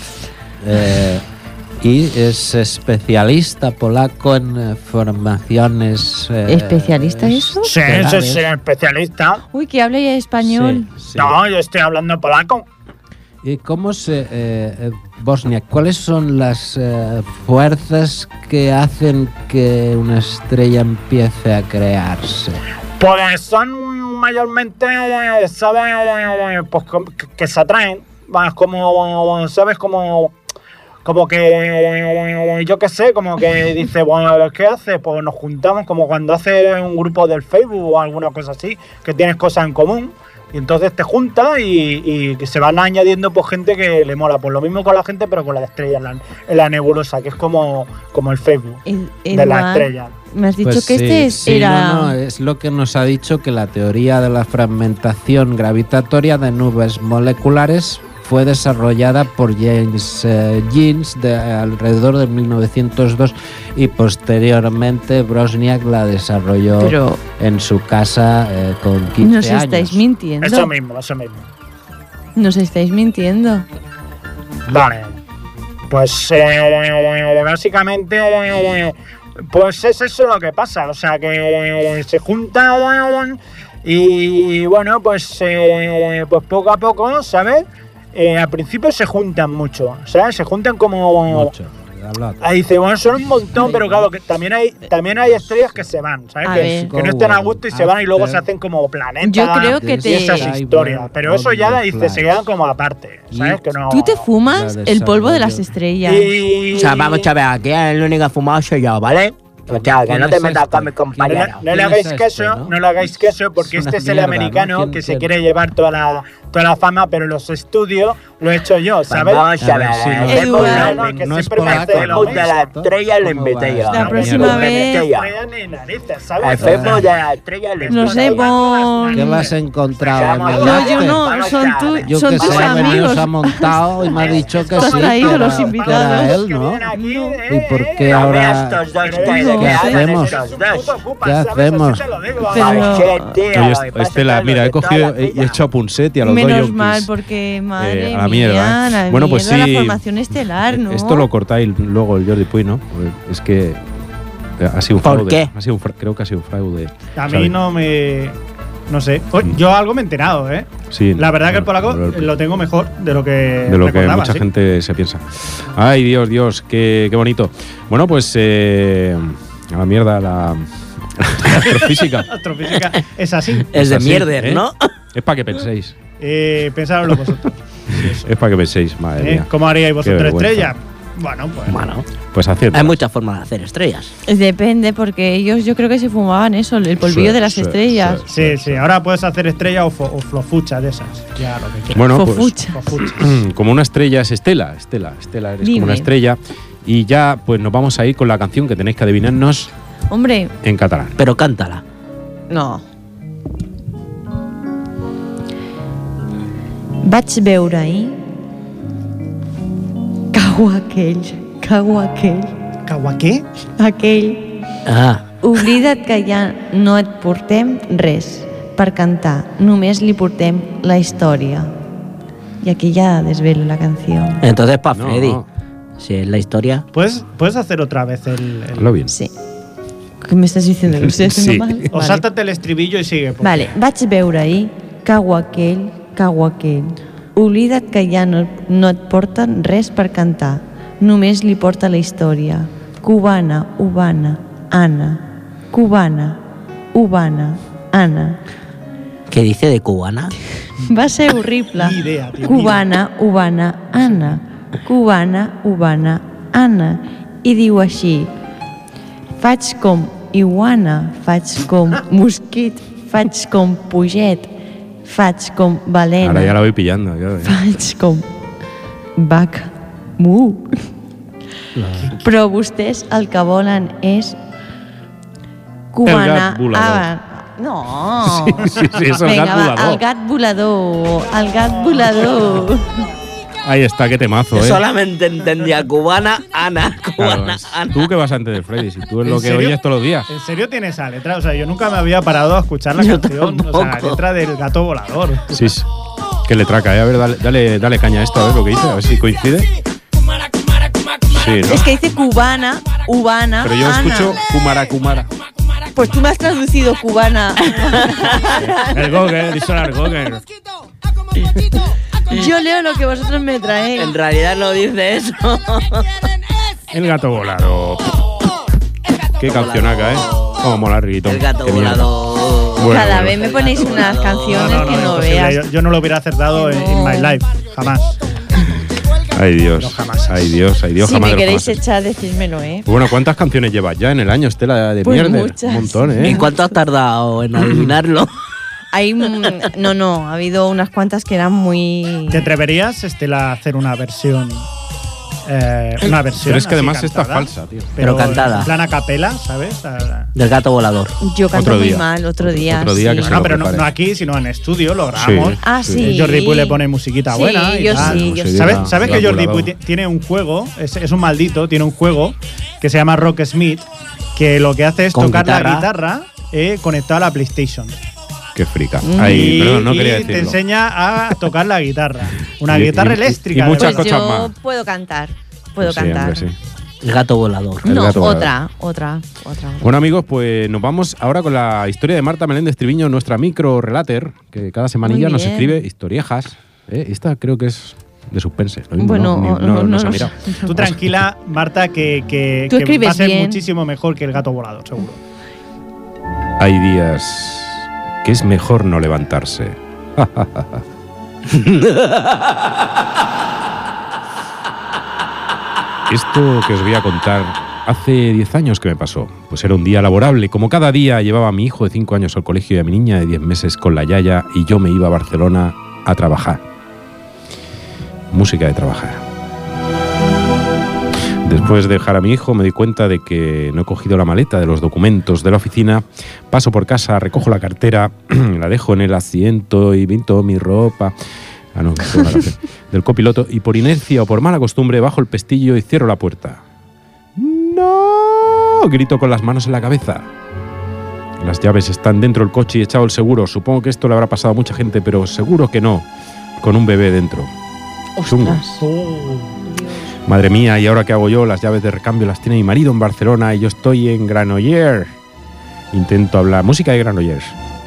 Y es especialista polaco en formaciones. ¿Especialista eso? Sí, eso es ser especialista. Uy, que habla ya español. Sí. No, yo estoy hablando polaco. ¿Y cómo se. Bosnia, ¿cuáles son las fuerzas que hacen que una estrella empiece a crearse? Pues son mayormente, ¿sabes? Pues que se atraen. Como, ¿sabes? Como que, yo qué sé, como que dice, bueno, a ver, ¿qué hace? Pues nos juntamos como cuando hace un grupo del Facebook o alguna cosa así, que tienes cosas en común. Y entonces te juntas y que se van añadiendo pues gente que le mola. Pues lo mismo con la gente, pero con la estrella, en la nebulosa, que es como el Facebook de la estrella. Me has dicho Pues que sí, era... No, es lo que nos ha dicho, que la teoría de la fragmentación gravitatoria de nubes moleculares fue desarrollada por James Jeans alrededor de 1902 y posteriormente Bosniak la desarrolló Pero en su casa con 15 nos años. estáis mintiendo. Eso mismo. Nos estáis mintiendo. Vale. Pues básicamente, pues es eso lo que pasa. O sea, que se juntan y bueno, pues poco a poco, ¿sabes? Al principio se juntan mucho, ¿sabes? Se juntan como... Mucho. Ahí dice, bueno, son un montón, pero claro, que también hay estrellas que se van, ¿sabes? A Que ver. no estén a gusto y se van y luego se hacen como planetas. Yo creo que y esas te... historias. Pero eso ya dice, se quedan como aparte, ¿sabes? Que no... Tú te fumas La el polvo de las desarrollo. estrellas. Y... O sea, vamos a ver, aquí el único que fumado soy yo, ¿vale? O sea, que ¿Quién no te es metas este? con mi No compañero. le ¿Quién hagáis es caso, este, no? no le hagáis caso, porque Es una este es el mierda, ¿no? americano ¿Quién que se te- quiere llevar toda la fama, pero los estudios lo he hecho yo, ¿sabes? Vamos a ver, sí, no. el Eduardo. Que No es siempre me hace polaco, lo Facebook de mismo. la estrella lo invité yo. La próxima Lo vez- invité yo. Ni narices, El ¿sabes? Facebook de la estrella lo No invité sé, yo. Pon... ¿Qué vas a encontrar en el No, láser? yo no, Vamos son, a ver. Yo son que tus sé, amigos. se ha montado y me ha dicho que Estás sí, traído que los era, invitados. que era él, ¿no? ¿Y por qué No ahora veas estos dos Pero que no que sé. hacen hacemos? estos dos. ¿Qué hacemos? Pero- Oye, tío, Oye, y pasa Estela, todo mira, he de toda cogido la y he vida. hecho a Punset y a los dos Menos yonkis. mal, porque madre a la mía, mierda, a la Bueno, pues mierda, sí. la formación estelar, ¿no? Esto lo cortáis luego el Jordi Puy, ¿no? Es que ha sido un ¿Por fraude. qué? Creo que ha sido un fraude. A mí ¿sabes? no me... No sé. Yo algo me he enterado, ¿eh? Sí, La verdad que el polaco pero lo tengo mejor de lo que de lo que recordaba, mucha sí. gente se piensa. Ay, Dios, qué bonito. Bueno, pues a la mierda la astrofísica. Astrofísica es así. Es de así, mierder, ¿eh? ¿no? Es para que penséis. Pensadlo vosotros. Es para que penséis, madre mía. ¿Cómo haríais vosotros vergüenza. estrella? Bueno, pues... Bueno, Pues haced. hay muchas formas de hacer estrellas. Depende, porque ellos yo creo que se fumaban eso, el polvillo Sí, de las sí, estrellas. Sí, ahora puedes hacer estrella o flofucha de esas. Ya, lo que quieras. Bueno, pues Fofucha. Flofuchas. como una estrella es Estela, eres Dime. como una estrella. Y ya, pues nos vamos a ir con la canción que tenéis que adivinarnos Hombre, en catalán. Pero cántala. no. Vaig veure ahir cau aquell, ¿Caguaqué? aquell. Ah, Oblida't que ja no et portem res per cantar, només li portem la història. Y aquí ya desvelo la canción. Entonces para No. Freddy. Si es la historia. ¿Puedes hacer otra vez el Hazlo bien. Sí. ¿Qué me estás diciendo? ¿Que lo estoy haciendo Sí. mal? O Vale. sáltate el estribillo y sigue. porque- Vale, vaig veure ahir, cago aquell. Oblida't que ja no et porten res per cantar. Només li porta la història. Cubana, ubana, Ana. Cubana, ubana, Ana. ¿Qué dice de cubana? Va ser horrible. Ni idea, tio, Cubana, ubana, Ana. Cubana, ubana, Ana. I diu així: faig com iguana, faig com mosquit, faig com puget, faig com balena, Ahora ya la voy pillando. faig com vaca, mu. Però vostès el que volen és cubana. El gat volador. No. Sí, és el Vinga, gat va, volador. el gat volador. El gat volador. Ahí está, qué temazo, Yo ¿eh? solamente entendía cubana, Ana, Claro, cubana, es- Ana. tú que vas antes de Freddy, si tú es ¿En lo que serio? oyes todos los días. ¿En serio tiene esa letra? O sea, yo nunca me había parado a escuchar la Yo canción. O sea, la tampoco. letra del gato volador. Sí, sí. Qué letraca, ¿eh? A ver, dale caña a esto, a ver lo que dice, a ver si coincide. Sí, ¿no? Es que dice cubana, ubana, Pero yo Ana. escucho Kumara. Pues tú me has traducido cubana. El Google, díselo al Google. Yo leo lo que vosotros me traéis. En realidad no dice eso. El gato volado. Qué cancionaca, ¿eh? Cómo mola Riguito. El gato Qué mierda. volador. Bueno, Cada bueno. vez me ponéis unas canciones que no imposible. veas. Yo no lo hubiera acertado en my life. Jamás. Ay, Dios. No, jamás. Ay, Dios, ay, Dios. Si jamás me de los queréis jamases. echar, decídmelo, ¿eh? Bueno, ¿cuántas canciones llevas ya en el año, Estela, de Pues mierda? muchas. Un montón, ¿eh? ¿Y cuánto has tardado en adivinarlo? Hay, no, ha habido unas cuantas que eran muy... ¿Te atreverías, Estela, a hacer una versión? Una versión. Pero es que así además esta es cantada? falsa, tío. Pero cantada. En plan a capela, ¿sabes? Del gato volador. Yo canto Otro muy día. mal, otro día. Otro día que se No, lo pero no, prepare. no aquí, sino en estudio, lo grabamos. Sí. Ah, sí. Jordi Puy le pone musiquita Sí, buena. y yo tal. sí, yo sí. Musiquita. ¿Sabes que Gato Jordi Puy volador. tiene un juego? Es un maldito, tiene un juego que se llama Rock Smith, que lo que hace es Con tocar la guitarra. guitarra conectada a la PlayStation. Qué frica. Ay, perdón, no quería y te decirlo. enseña a tocar la guitarra. Una Y- guitarra y- eléctrica. y muchas Pues cosas yo más. puedo cantar. Puedo Sí, cantar. hombre, sí. El gato volador. El No, gato otra. Bueno, amigos, pues nos vamos ahora con la historia de Marta Meléndez Triviño, nuestra micro relater, que cada semanilla Muy nos bien. escribe historiejas. Esta creo que es de suspense. Lo mismo, Bueno, no se ha lo mirado. sé. Tú tranquila, Marta, que Tú va a escribes ser bien. muchísimo mejor que el gato volador, seguro. Hay días que es mejor no levantarse. Esto que os voy a contar hace 10 años que me pasó. Pues era un día laborable. Como cada día llevaba a mi hijo de 5 años al colegio y a mi niña de 10 meses con la yaya y yo me iba a Barcelona a trabajar. Música de trabajar. Después de dejar a mi hijo me di cuenta de que no he cogido la maleta de los documentos de la oficina. Paso por casa, recojo la cartera, la dejo en el asiento y pinto mi ropa. Ah, no, tengo la canción. Del copiloto y por inercia o por mala costumbre bajo el pestillo y cierro la puerta. ¡No! Grito con las manos en la cabeza. Las llaves están dentro del coche y he echado el seguro. Supongo que esto le habrá pasado a mucha gente, pero seguro que no. Con un bebé dentro. Chungo. Ostras. Madre mía, ¿y ahora qué hago yo? Las llaves de recambio las tiene mi marido en Barcelona y yo estoy en Granollers. Intento hablar. Música de Granollers.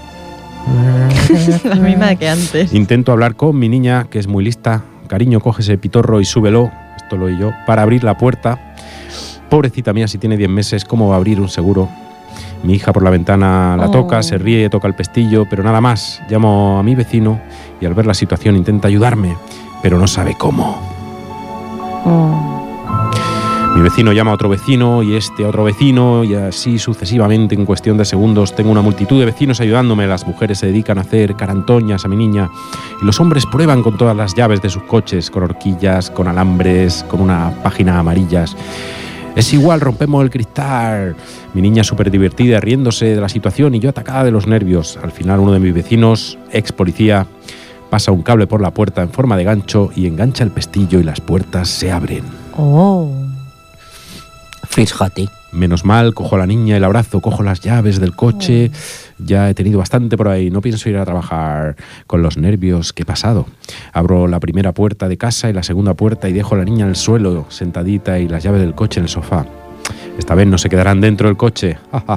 La misma que antes. Intento hablar con mi niña, que es muy lista. Cariño, coge ese pitorro y súbelo. Esto lo oí yo. Para abrir la puerta. Pobrecita mía, si tiene 10 meses, ¿cómo va a abrir un seguro? Mi hija por la ventana la toca, se ríe, toca el pestillo, pero nada más. Llamo a mi vecino y al ver la situación intenta ayudarme, pero no sabe cómo. Mi vecino llama a otro vecino y este a otro vecino y así sucesivamente en cuestión de segundos. Tengo una multitud de vecinos ayudándome. Las mujeres se dedican a hacer carantoñas a mi niña y los hombres prueban con todas las llaves de sus coches, con horquillas, con alambres, con una página amarillas. Es igual, rompemos el cristal. Mi niña súper divertida, riéndose de la situación y yo atacada de los nervios. Al final uno de mis vecinos, ex policía, pasa un cable por la puerta en forma de gancho y engancha el pestillo y las puertas se abren. Oh. Fíjate. Menos mal, cojo a la niña, el abrazo, cojo las llaves del coche. Ya he tenido bastante por ahí. No pienso ir a trabajar con los nervios que he pasado. Abro la primera puerta de casa y la segunda puerta y dejo a la niña en el suelo, sentadita, y las llaves del coche en el sofá. Esta vez no se quedarán dentro del coche.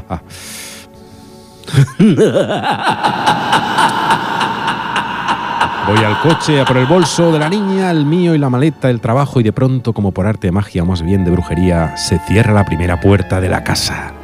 Voy al coche a por el bolso de la niña, el mío y la maleta del trabajo, y de pronto, como por arte de magia o más bien de brujería, se cierra la primera puerta de la casa.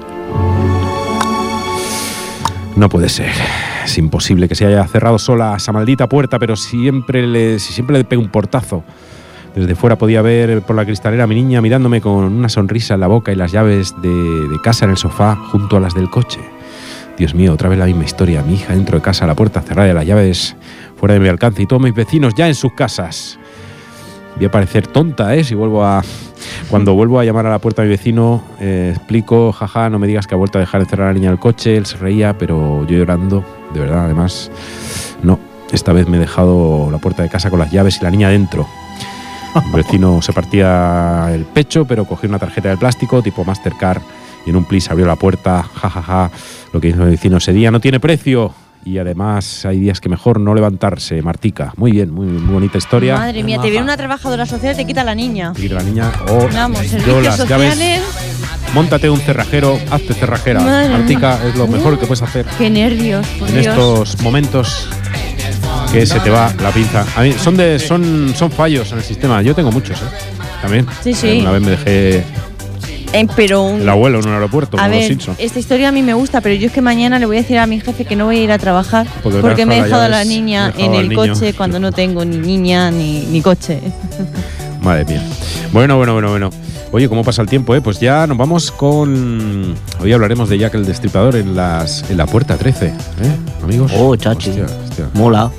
No puede ser. Es imposible que se haya cerrado sola esa maldita puerta, pero siempre le pego un portazo. Desde fuera podía ver por la cristalera a mi niña mirándome con una sonrisa en la boca y las llaves de casa en el sofá junto a las del coche. Dios mío, otra vez la misma historia. Mi hija dentro de casa, la puerta cerrada y las llaves fuera de mi alcance, y todos mis vecinos ya en sus casas. Voy a parecer tonta, si cuando vuelvo a llamar a la puerta de mi vecino, explico, jaja, no me digas que ha vuelto a dejar encerrar a la niña en el coche. Él se reía, pero yo llorando, de verdad, además, no. Esta vez me he dejado la puerta de casa con las llaves y la niña dentro. El vecino se partía el pecho, pero cogió una tarjeta de plástico tipo Mastercard y en un plis abrió la puerta. Jajaja, lo que hizo el vecino ese día no tiene precio. Y además hay días que mejor no levantarse, Martica. Muy bien, muy bonita historia. Madre mía, te viene una trabajadora social y te quita a la niña. Te quita la niña. Vamos, yo servicios las sociales. llaves. Móntate un cerrajero, hazte cerrajera. Madre Martica, mía. es lo mejor que puedes hacer Qué nervios, por en Dios. estos momentos que se te va la pinza. A mí son fallos en el sistema. Yo tengo muchos, también. Sí. Una vez me dejé pero el abuelo en un aeropuerto, a como los ver, Simpsons. esta historia a mí me gusta, pero yo es que mañana le voy a decir a mi jefe que no voy a ir a trabajar Porque me he dejado a la llaves, niña me he en dejado el al niño. coche cuando no tengo ni niña ni coche. Madre mía. Bueno. Oye, ¿cómo pasa el tiempo, Pues ya nos vamos con... Hoy hablaremos de Jack el Destripador en la puerta 13, amigos. Oh, chachi. Hostia. Mola.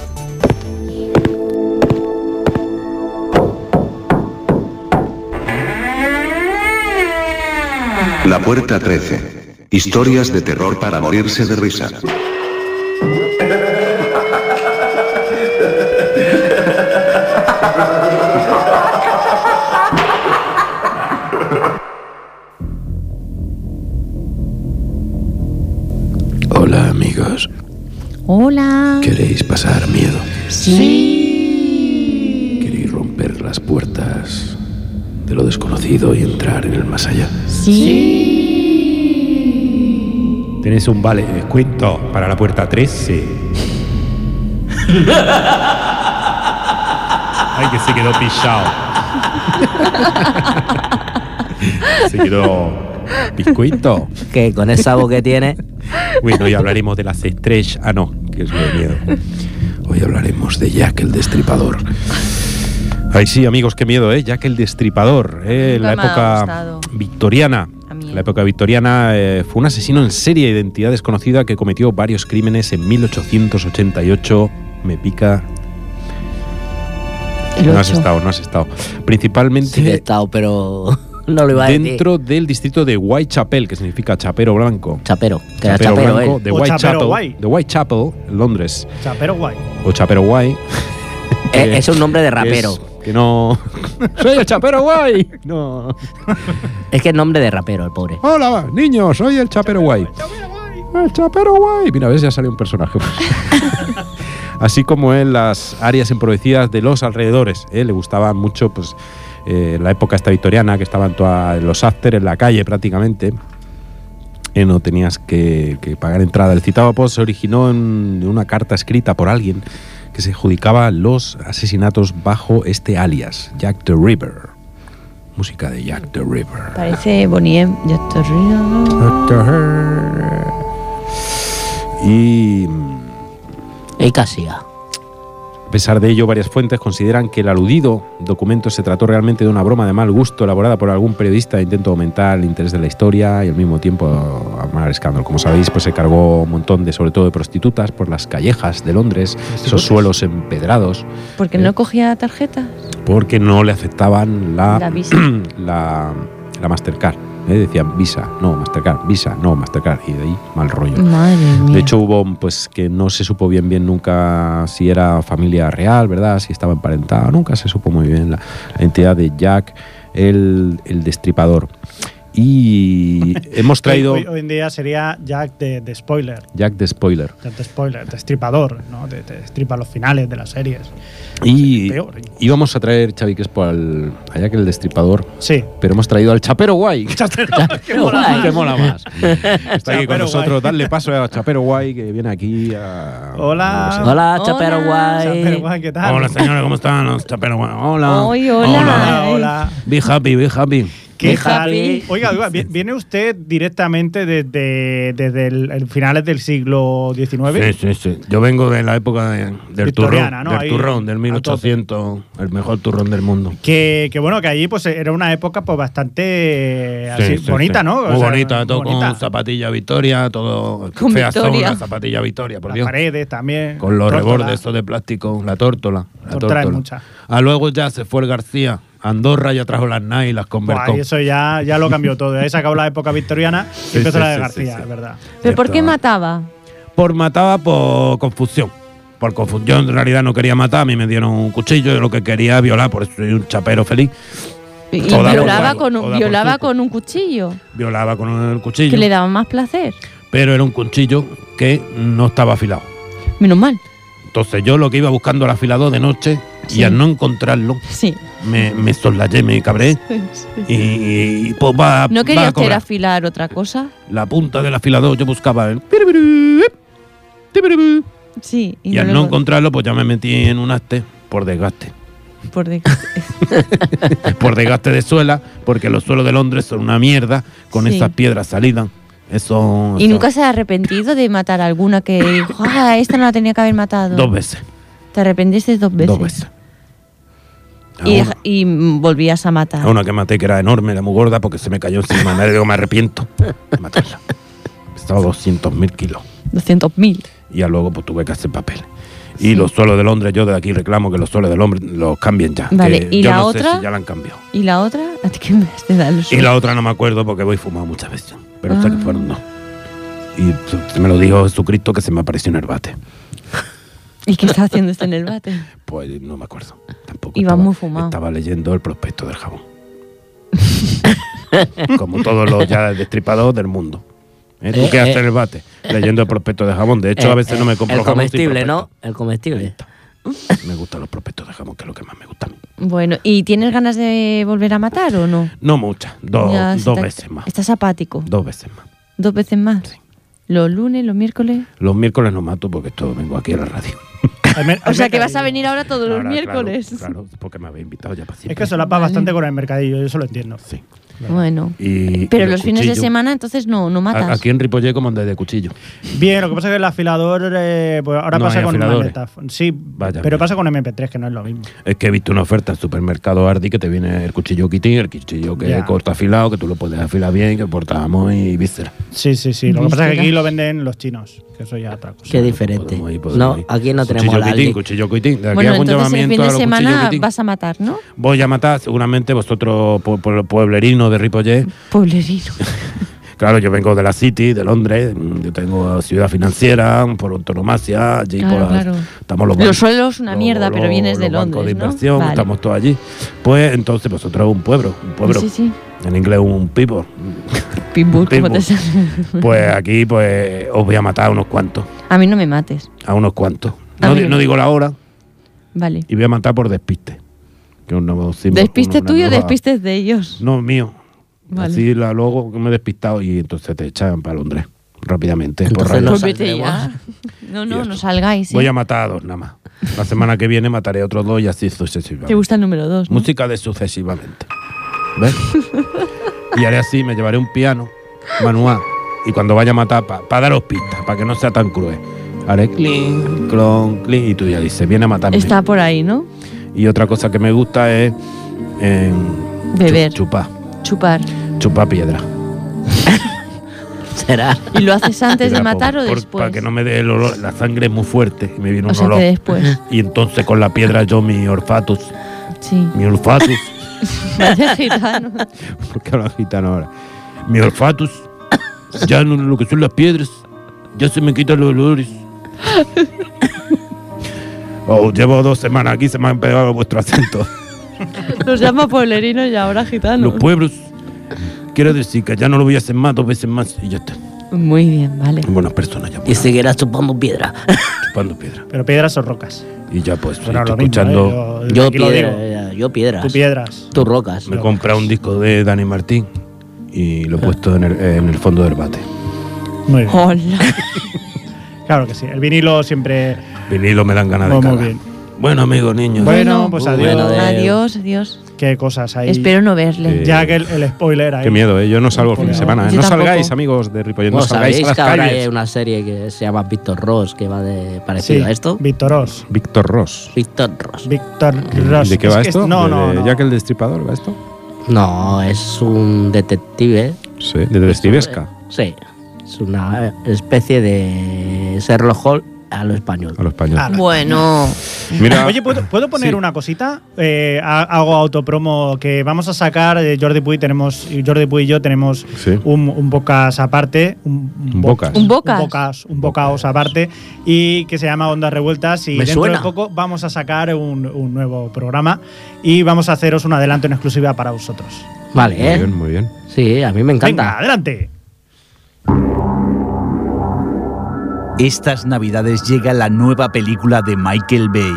La puerta 13. Historias de terror para morirse de risa. Hola, amigos. Hola. ¿Queréis pasar miedo? Sí. ¿Queréis romper las puertas de lo desconocido y entrar en el más allá? Sí. Tenéis un vale de descuento para la puerta 13. Ay, que se quedó pillado. Se quedó piscuito. Que con esa voz que tiene. Bueno, hoy hablaremos de las estrellas. Ah, no, que es lo de miedo. Hoy hablaremos de Jack el Destripador. Ay, sí, amigos, qué miedo, Jack el Destripador. La Nunca me ha época gustado. victoriana. A mí. La época victoriana fue un asesino en serie de identidad desconocida que cometió varios crímenes en 1888. Me pica. No has estado. Principalmente Sí que he estado, pero no lo iba a decir. dentro del distrito de Whitechapel, que significa chapero blanco. Chapero, que era chapero blanco él. de O Whitechapel, chapero guay. de Whitechapel, en Londres. O sea, pero guay. O chapero guay. Es un nombre de rapero. Que no. ¡Soy el chapero guay! No. Es que es nombre de rapero, el pobre. Hola, niños, soy el chapero guay. El chapero guay. Mira, ves, ya salió un personaje. Así como en las áreas empobrecidas de los alrededores. Le gustaba mucho, pues, la época esta victoriana, que estaban todos los after en la calle prácticamente. No tenías que pagar entrada. El citado post se originó en una carta escrita por alguien que se adjudicaba los asesinatos bajo este alias, Jack the Ripper. Música de Jack the Ripper. Parece Bonnie M. Jack the Ripper. Y casi ya. a pesar de ello, varias fuentes consideran que el aludido documento se trató realmente de una broma de mal gusto elaborada por algún periodista de intento aumentar el interés de la historia y al mismo tiempo armar escándalo. Como sabéis, pues se cargó un montón de, sobre todo de prostitutas, por las callejas de Londres, esos suelos empedrados, Porque no cogía tarjeta. porque no le aceptaban La Visa. la Mastercard. Decían Visa, no Mastercard, Visa, no Mastercard, y de ahí mal rollo. Madre mía. De hecho, hubo pues que no se supo bien nunca si era familia real, ¿verdad? Si estaba emparentada, nunca se supo muy bien la identidad de Jack el Destripador. Y hemos traído Hoy en día sería Jack de spoiler. Jack de Spoiler. Jack de spoiler, de estripador, ¿no? Te destripa los finales de las series. Y Peor. íbamos a traer, Xavi Crespo, a Jack el Destripador. Sí. Pero hemos traído al Chapero Guay. Qué mola. Que mola más. Está aquí con Chapero nosotros. Guay. Darle paso a Chapero Guay, que viene aquí a... Hola. Hola, Chapero Guay. Chapero Guay, ¿qué tal? Hola, señores, ¿cómo están? Los chaperos. Hola. Hoy, hola. Hola, hola. Be happy, be happy. ¿Qué Happy. tal? Oiga, ¿viene usted directamente desde el finales del siglo XIX? Sí. Yo vengo de la época del turrón, Victoriana, ¿no? del Ahí, turrón, del a 1800, el mejor turrón del mundo. Que bueno, que allí pues era una época pues bastante así, Sí, bonita, sí. ¿no? Muy O sea, bonita, todo bonita. con zapatilla Victoria, todo Con feas son Victoria. las zapatillas Victoria, por Las Dios. paredes también. Con los tórtola. rebordes estos de plástico, la tórtola. Tórtola hay mucha. Luego ya se fue el García a Andorra, ya trajo las Nike y las Buah, Convercom. y eso ya lo cambió todo. Ahí se acabó la época victoriana y empezó la de García, sí. es verdad. ¿Pero por qué Esto- mataba? Mataba por confusión. Por confusión. Yo en realidad no quería matar, a mí me dieron un cuchillo, yo lo que quería es violar, por eso soy un chapero feliz. Y Toda por violaba, algo, con, toda por violaba susto. con un cuchillo, Violaba con el cuchillo, que le daba más placer. pero era un cuchillo que no estaba afilado. Menos mal. Entonces yo lo que iba buscando el afilador de noche Sí. y al no encontrarlo, Sí. me soslayé, me cabré y pues va ¿No va quería a usted cobrar. afilar otra cosa? La punta del afilador, yo buscaba el... Sí. Y al no encontrarlo, pues ya me metí en un haste por desgaste. Por de- Por desgaste de suela, porque los suelos de Londres son una mierda con Sí. esas piedras salidas. Eso. ¿Y nunca se ha arrepentido de matar a alguna que dijo, esta no la tenía que haber matado? 2 veces. ¿Te arrepentiste 2 veces? 2 veces. A Y, una- y volvías a matar. a una que maté que era enorme, era muy gorda, porque se me cayó encima. Me digo, me arrepiento de matarla. Pesaba 200.000 kilos. 200.000. Y ya luego pues tuve que hacer papel. Y los suelos de Londres, yo de aquí reclamo que los suelos de Londres los cambien ya. Vale, que ¿y yo la no otra? sé si ya la han cambiado. ¿Y la otra? ¿A ti qué me has de dar los Y la otra no me acuerdo porque voy fumado muchas veces. Pero sé que fueron 2. Y se me lo dijo Jesucristo que se me apareció en el bate. ¿Y qué está haciendo usted en el bate? Pues no me acuerdo. Tampoco. Iba muy fumado. Estaba leyendo el prospecto del jabón. Como todos los ya destripados del mundo. ¿Tú qué haces en el bate? Leyendo el prospecto de jabón. De hecho, a veces no me compro El jabón sin comestible, prospecto. ¿no? El comestible. Me gustan los prospectos de jabón, que es lo que más me gusta. Bueno, ¿y tienes ganas de volver a matar o no? No muchas, Ya se 2 te- veces más. Estás apático. 2 veces más. 2 veces más. Sí. Los lunes, los miércoles. Los miércoles no mato porque esto vengo aquí a la radio. O sea que vas a venir ahora todos los Ahora, miércoles. Claro, porque me habéis invitado ya para siempre. Es que solapa Vale. bastante con el mercadillo, yo eso lo entiendo. Sí. Bueno. Y Pero los fines de cuchillos. semana entonces no matas. Aquí en Ripollet como andáis de cuchillo. Bien, lo que pasa es que el afilador pues ahora No pasa hay con una afiladores. neta. Sí, Vaya, pero mira. pasa con MP3, que no es lo mismo. Es que he visto una oferta en supermercado Ardi que te viene el cuchillo quitín, el cuchillo que Ya. corta afilado, que tú lo puedes afilar bien, que porta jamón y vísceras. Sí. Lo que pasa es que Víscera. aquí lo venden los chinos, que eso ya es otra cosa. Qué diferente. Podemos ir. Aquí no tenemos la Aldi. Cuchillo quitín. De aquí Bueno, hago un entonces el llamamiento fin a de los cuchillos semana quitín. vas a matar, ¿no? Voy a matar seguramente vosotros, pueblerinos de Ripollet. Pueblerino. Claro, yo vengo de la City, de Londres, yo tengo ciudad financiera, por autonomacia, allí Claro, pues, claro. estamos los Los bancos- suelos una mierda, pero vienes de los bancos Londres, de ¿no? inversión, Vale. estamos todos allí. Pues entonces vosotros un pueblo. Sí. En inglés un people. Pitbull, ¿cómo te Pitbull. sale? Pues aquí pues os voy a matar a unos cuantos. A mí no me mates. A unos cuantos. A No, mí no. no digo la hora Vale. y voy a matar por despiste. Que es un nuevo símbolo, ¿Despiste una tuyo o nueva- despistes de ellos? No, mío. Vale. Así luego me he despistado y entonces te echan para Londres rápidamente. por Entonces radio. no Pues vete saldremos. ya. No, Y no esto. salgáis. ¿eh? Voy a matar a 2 nada más. La semana que viene mataré a otros 2 y así sucesivamente. Te gusta el número 2, ¿no? Música de sucesivamente. ¿Ves? Y haré así, me llevaré un piano manual. Y cuando vaya a matar, para daros pistas, para que no sea tan cruel, haré clink, clon, clink. Y tú ya dices, viene a matarme. Está por ahí, ¿no? Y otra cosa que me gusta es Beber. chupar piedra. Será. ¿Y lo haces antes de Piedra matar o por- después? Para que no me dé el olor. La sangre es muy fuerte y me viene O un sea olor. que después. Y entonces con la piedra yo mi olfatus, Sí. mi olfatus, Parece gitano. porque hablan gitano ahora. Mi olfatus, ya no lo que son las piedras, ya se me quitan los olores. Llevo 2 semanas aquí, se me han pegado vuestro acento. Los llama pueblerinos y ahora gitanos. Los pueblos quiero decir que ya no lo voy a hacer más, 2 veces más y ya está. Muy bien, vale. Buenas personas ya. Y seguirás chupando piedra. Chupando piedra. Pero piedras o rocas. Y ya pues, Bueno, estoy lo mismo, escuchando. Yo aquí lo digo. piedras. Tú piedras. Tú rocas. Me he comprado un disco de Dani Martín y lo he puesto en el fondo del bate. Muy bien. Hola. Claro que sí. El vinilo siempre. Vinilo me dan ganas de Muy cagar. bien. Bueno, amigos, niños. Bueno, pues adiós. bueno, Adiós, adiós. Qué cosas hay. Espero no verle. Ya que el spoiler ahí. Qué miedo, ¿eh? Yo no salgo el fin de semana, ¿eh? Yo No tampoco. salgáis, amigos de Ripollet, no Bueno, salgáis a ¿sabéis las que ahora hay calles. una serie que se llama Víctor Ross, que va de Sí, parecido a esto? Víctor Ross. Víctor Ross. Víctor Ross. Víctor Ross. ¿De qué Es va que esto? No, ¿De no. Jack el Destripador va esto? No, es un detective. Sí, de Detectivesca. Sí, es una especie de Sherlock Holmes a lo español. A lo español. Ah, Bueno. Mira, Oye, ¿puedo poner Sí. una cosita? Hago autopromo que vamos a sacar. Jordi Puy y yo tenemos Sí. un podcast aparte. Un bocas. Un bocas. Un bocaos aparte. Y que se llama Ondas Revueltas. Y Me dentro suena. de poco vamos a sacar un nuevo programa. Y vamos a haceros un adelanto en exclusiva para vosotros. Vale, Muy bien, muy bien. Sí, a mí me Venga, encanta. adelante. Estas navidades llega la nueva película de Michael Bay.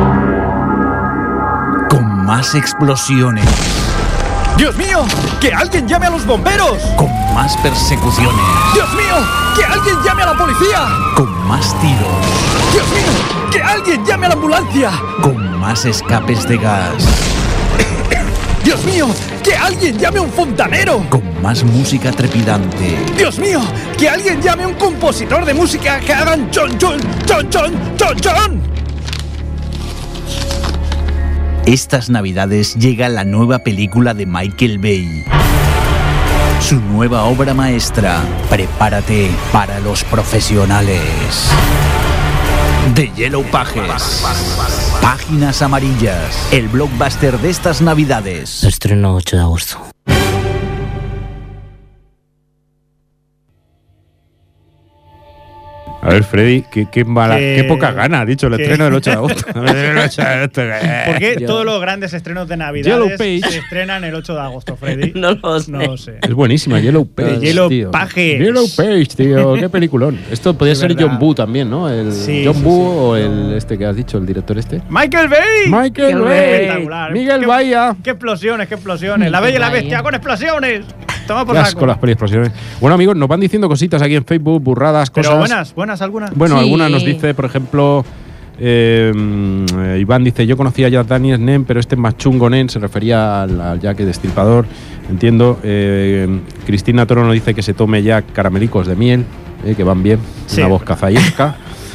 Con más explosiones. ¡Dios mío! ¡Que alguien llame a los bomberos! Con más persecuciones. ¡Dios mío! ¡Que alguien llame a la policía! Con más tiros. ¡Dios mío! ¡Que alguien llame a la ambulancia! Con más escapes de gas. ¡Dios mío! ¡Que alguien llame a un fontanero! Con más música trepidante. ¡Dios mío! ¡Que alguien llame a un compositor de música que hagan chon chon chon chon chon chon! Estas navidades llega la nueva película de Michael Bay. Su nueva obra maestra. Prepárate para los profesionales. The Yellow Pages. Páginas amarillas. El blockbuster de estas navidades. Estreno 8 de agosto. A ver, Freddy, qué mala, Que- qué poca gana ha dicho el que- estreno del 8 de agosto. El 8 de agosto, ¿Por qué Yo- todos los grandes estrenos de Yellow Navidades Page. se estrenan el 8 de agosto, Freddy? No lo sé. No lo sé. Es buenísima, Yellow Page. Yellow tío. Pages. Yellow Page, tío. Qué peliculón. Esto podría Sí, ser verdad. John Woo también, ¿no? El Sí, John sí, Woo sí. o el este que has dicho, el director este. ¡Michael Bay! Michael Bay. Espectacular. Miguel Qué- Bahía. ¡Qué explosiones, qué explosiones! ¡La Bella y la Bahía. Bestia con explosiones! Toma por Qué saco. asco las explosiones. Bueno, amigos, nos van diciendo cositas aquí en Facebook, burradas, cosas. Pero buenas algunas. Bueno, Sí. alguna nos dice, por ejemplo, Iván dice, yo conocía a Jack Daniels Nen, pero este es más chungo Nen, se refería al Jack Destripador, entiendo. Cristina Toro nos dice que se tome ya caramelicos de miel, que van bien, Sí. una voz cazallesca.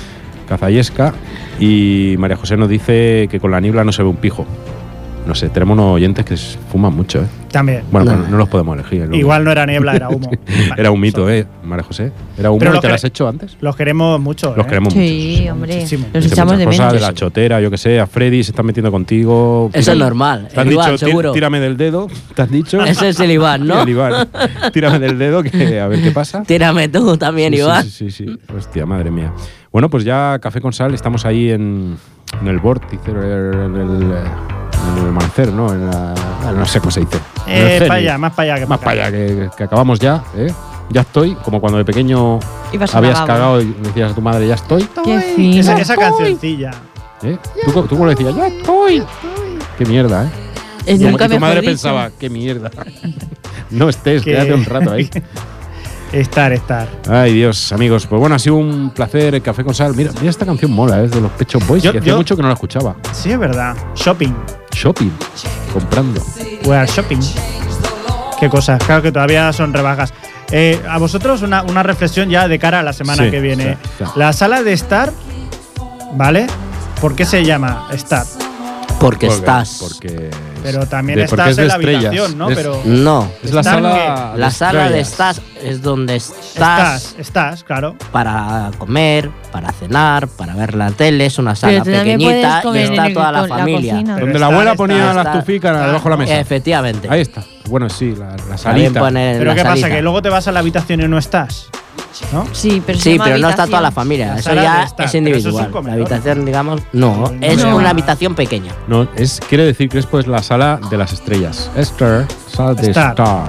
Y María José nos dice que con la niebla no se ve un pijo. No sé, tenemos unos oyentes que fuman mucho, ¿eh? También. Bueno, No. pues no los podemos elegir. ¿no? Igual no era niebla, era humo. Era un mito, María José. Era un Pero mito, lo ¿te que- lo has hecho antes? Los queremos mucho. Los queremos Sí, mucho. hombre. muchísimo. Los Es que echamos muchas de cosas menos. de la chotera, yo que sé, a Freddy se están metiendo contigo. Eso es normal. Te han El Iván, dicho, seguro. tírame del dedo, ¿te has dicho? Ese es el Iván, ¿no? El Iván. Tírame del dedo, que a ver qué pasa. Tírame tú también, Sí, Iván. sí. Hostia, madre mía. Bueno, pues ya Café con Sal, estamos ahí en el vórtice, en el amanecer, ¿no? No sé cómo se dice. En el cenit. Para allá, más para allá que Más para allá, que acabamos ya, ¿eh? Ya estoy, como cuando de pequeño Ibas a habías lavabo. cagado y decías a tu madre, ya estoy. Qué fino. Esa cancioncilla. ¿Eh? ¿Tú cómo le decías? ¡Ya estoy! ¡Qué mierda, eh! Es Y nunca tu mejor madre dicho. pensaba, ¡qué mierda! No estés, Que- quédate un rato ahí. Estar. Ay, Dios, amigos. Pues bueno, ha sido un placer el Café con Sal. Mira esta canción mola, es de los Pet Shop Boys, Yo- que hacía yo- mucho que no la escuchaba. Sí, es verdad. Shopping. Shopping, comprando. We are shopping. Qué cosas. Claro que todavía son rebajas. A vosotros una reflexión ya de cara a la semana Sí, que viene. sí. La sala de estar, ¿vale? ¿Por qué se llama estar? Porque estás. Porque Pero también porque estás es de en la estrellas. habitación, ¿no? Es- Pero No. Es la ¿Estar sala. La sala de estrellas. estás es donde estás estás, claro. para comer, para cenar, para ver la tele. Es una sala Pero tú también puedes pequeñita y comer está en toda la familia. cocina. Pero Donde la estar, abuela estar, ponía la estar. estufica debajo de la mesa. Efectivamente. Ahí está. Bueno, sí, la También salita. pone Pero la ¿qué pasa? salita. Que luego te vas a la habitación y no estás. ¿No? Sí, pero se Sí, llama pero no está toda la habitación. familia. La Eso sala de ya estar, es pero eso es un individual. La comedor. habitación, digamos, no. Es No. una habitación pequeña. No, quiere decir que es pues la sala de las estrellas. Sala de Star. Star.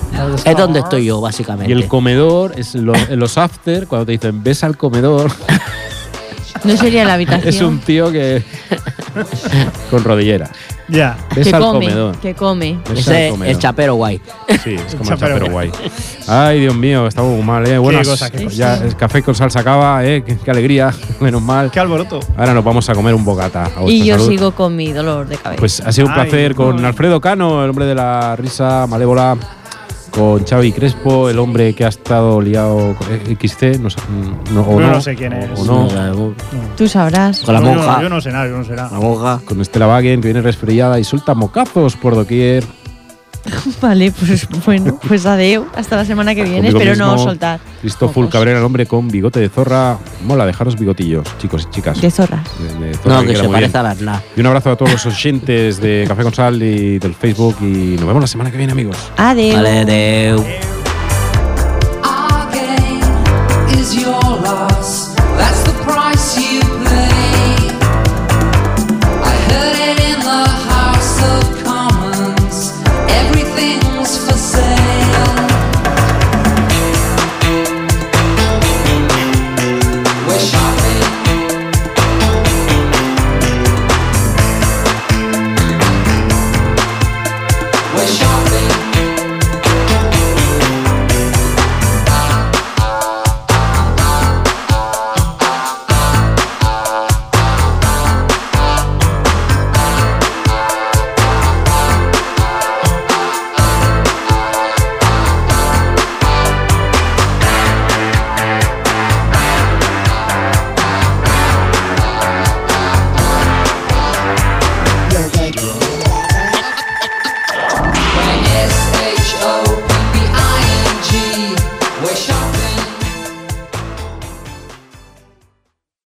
Es donde estoy yo, básicamente. Y el comedor es en los after, cuando te dicen ves al comedor, No sería la habitación. es un tío que. con rodilleras. Ya. Ves que al come, comedor. que come. Ves al Ese es comedor. el chapero guay. Sí, es como el chapero guay. Ay, Dios mío, estamos muy mal, Buenas. cosa, qué cosa. Ya el café con sal se acaba, qué alegría, menos mal. Qué alboroto. Ahora nos vamos a comer un bocata. A Y vuestra yo salud. sigo con mi dolor de cabeza. Pues ha sido un Ay, placer con no. Alfredo Cano, el hombre de la risa malévola, con Xavi Crespo, el hombre que ha estado liado con XC, no sé quién es. O no, Tú sabrás. Con la No, monja. yo no sé nada, yo no sé nada. La monja. con Estela Wagen, que viene resfriada y suelta mocazos por doquier. Vale, pues bueno, pues adeu. Hasta la semana que viene. Conmigo Espero no mismo, soltar. Cristoful mocos. Cabrera, el hombre con bigote de zorra. Mola, dejaros bigotillos, chicos y chicas. De zorras. De zorra, No, que queda se muy parece bien. a las NA. Y un abrazo a todos los oyentes de Café con Sal y del Facebook. Y nos vemos la semana que viene, amigos. Adeu. Vale, adeu.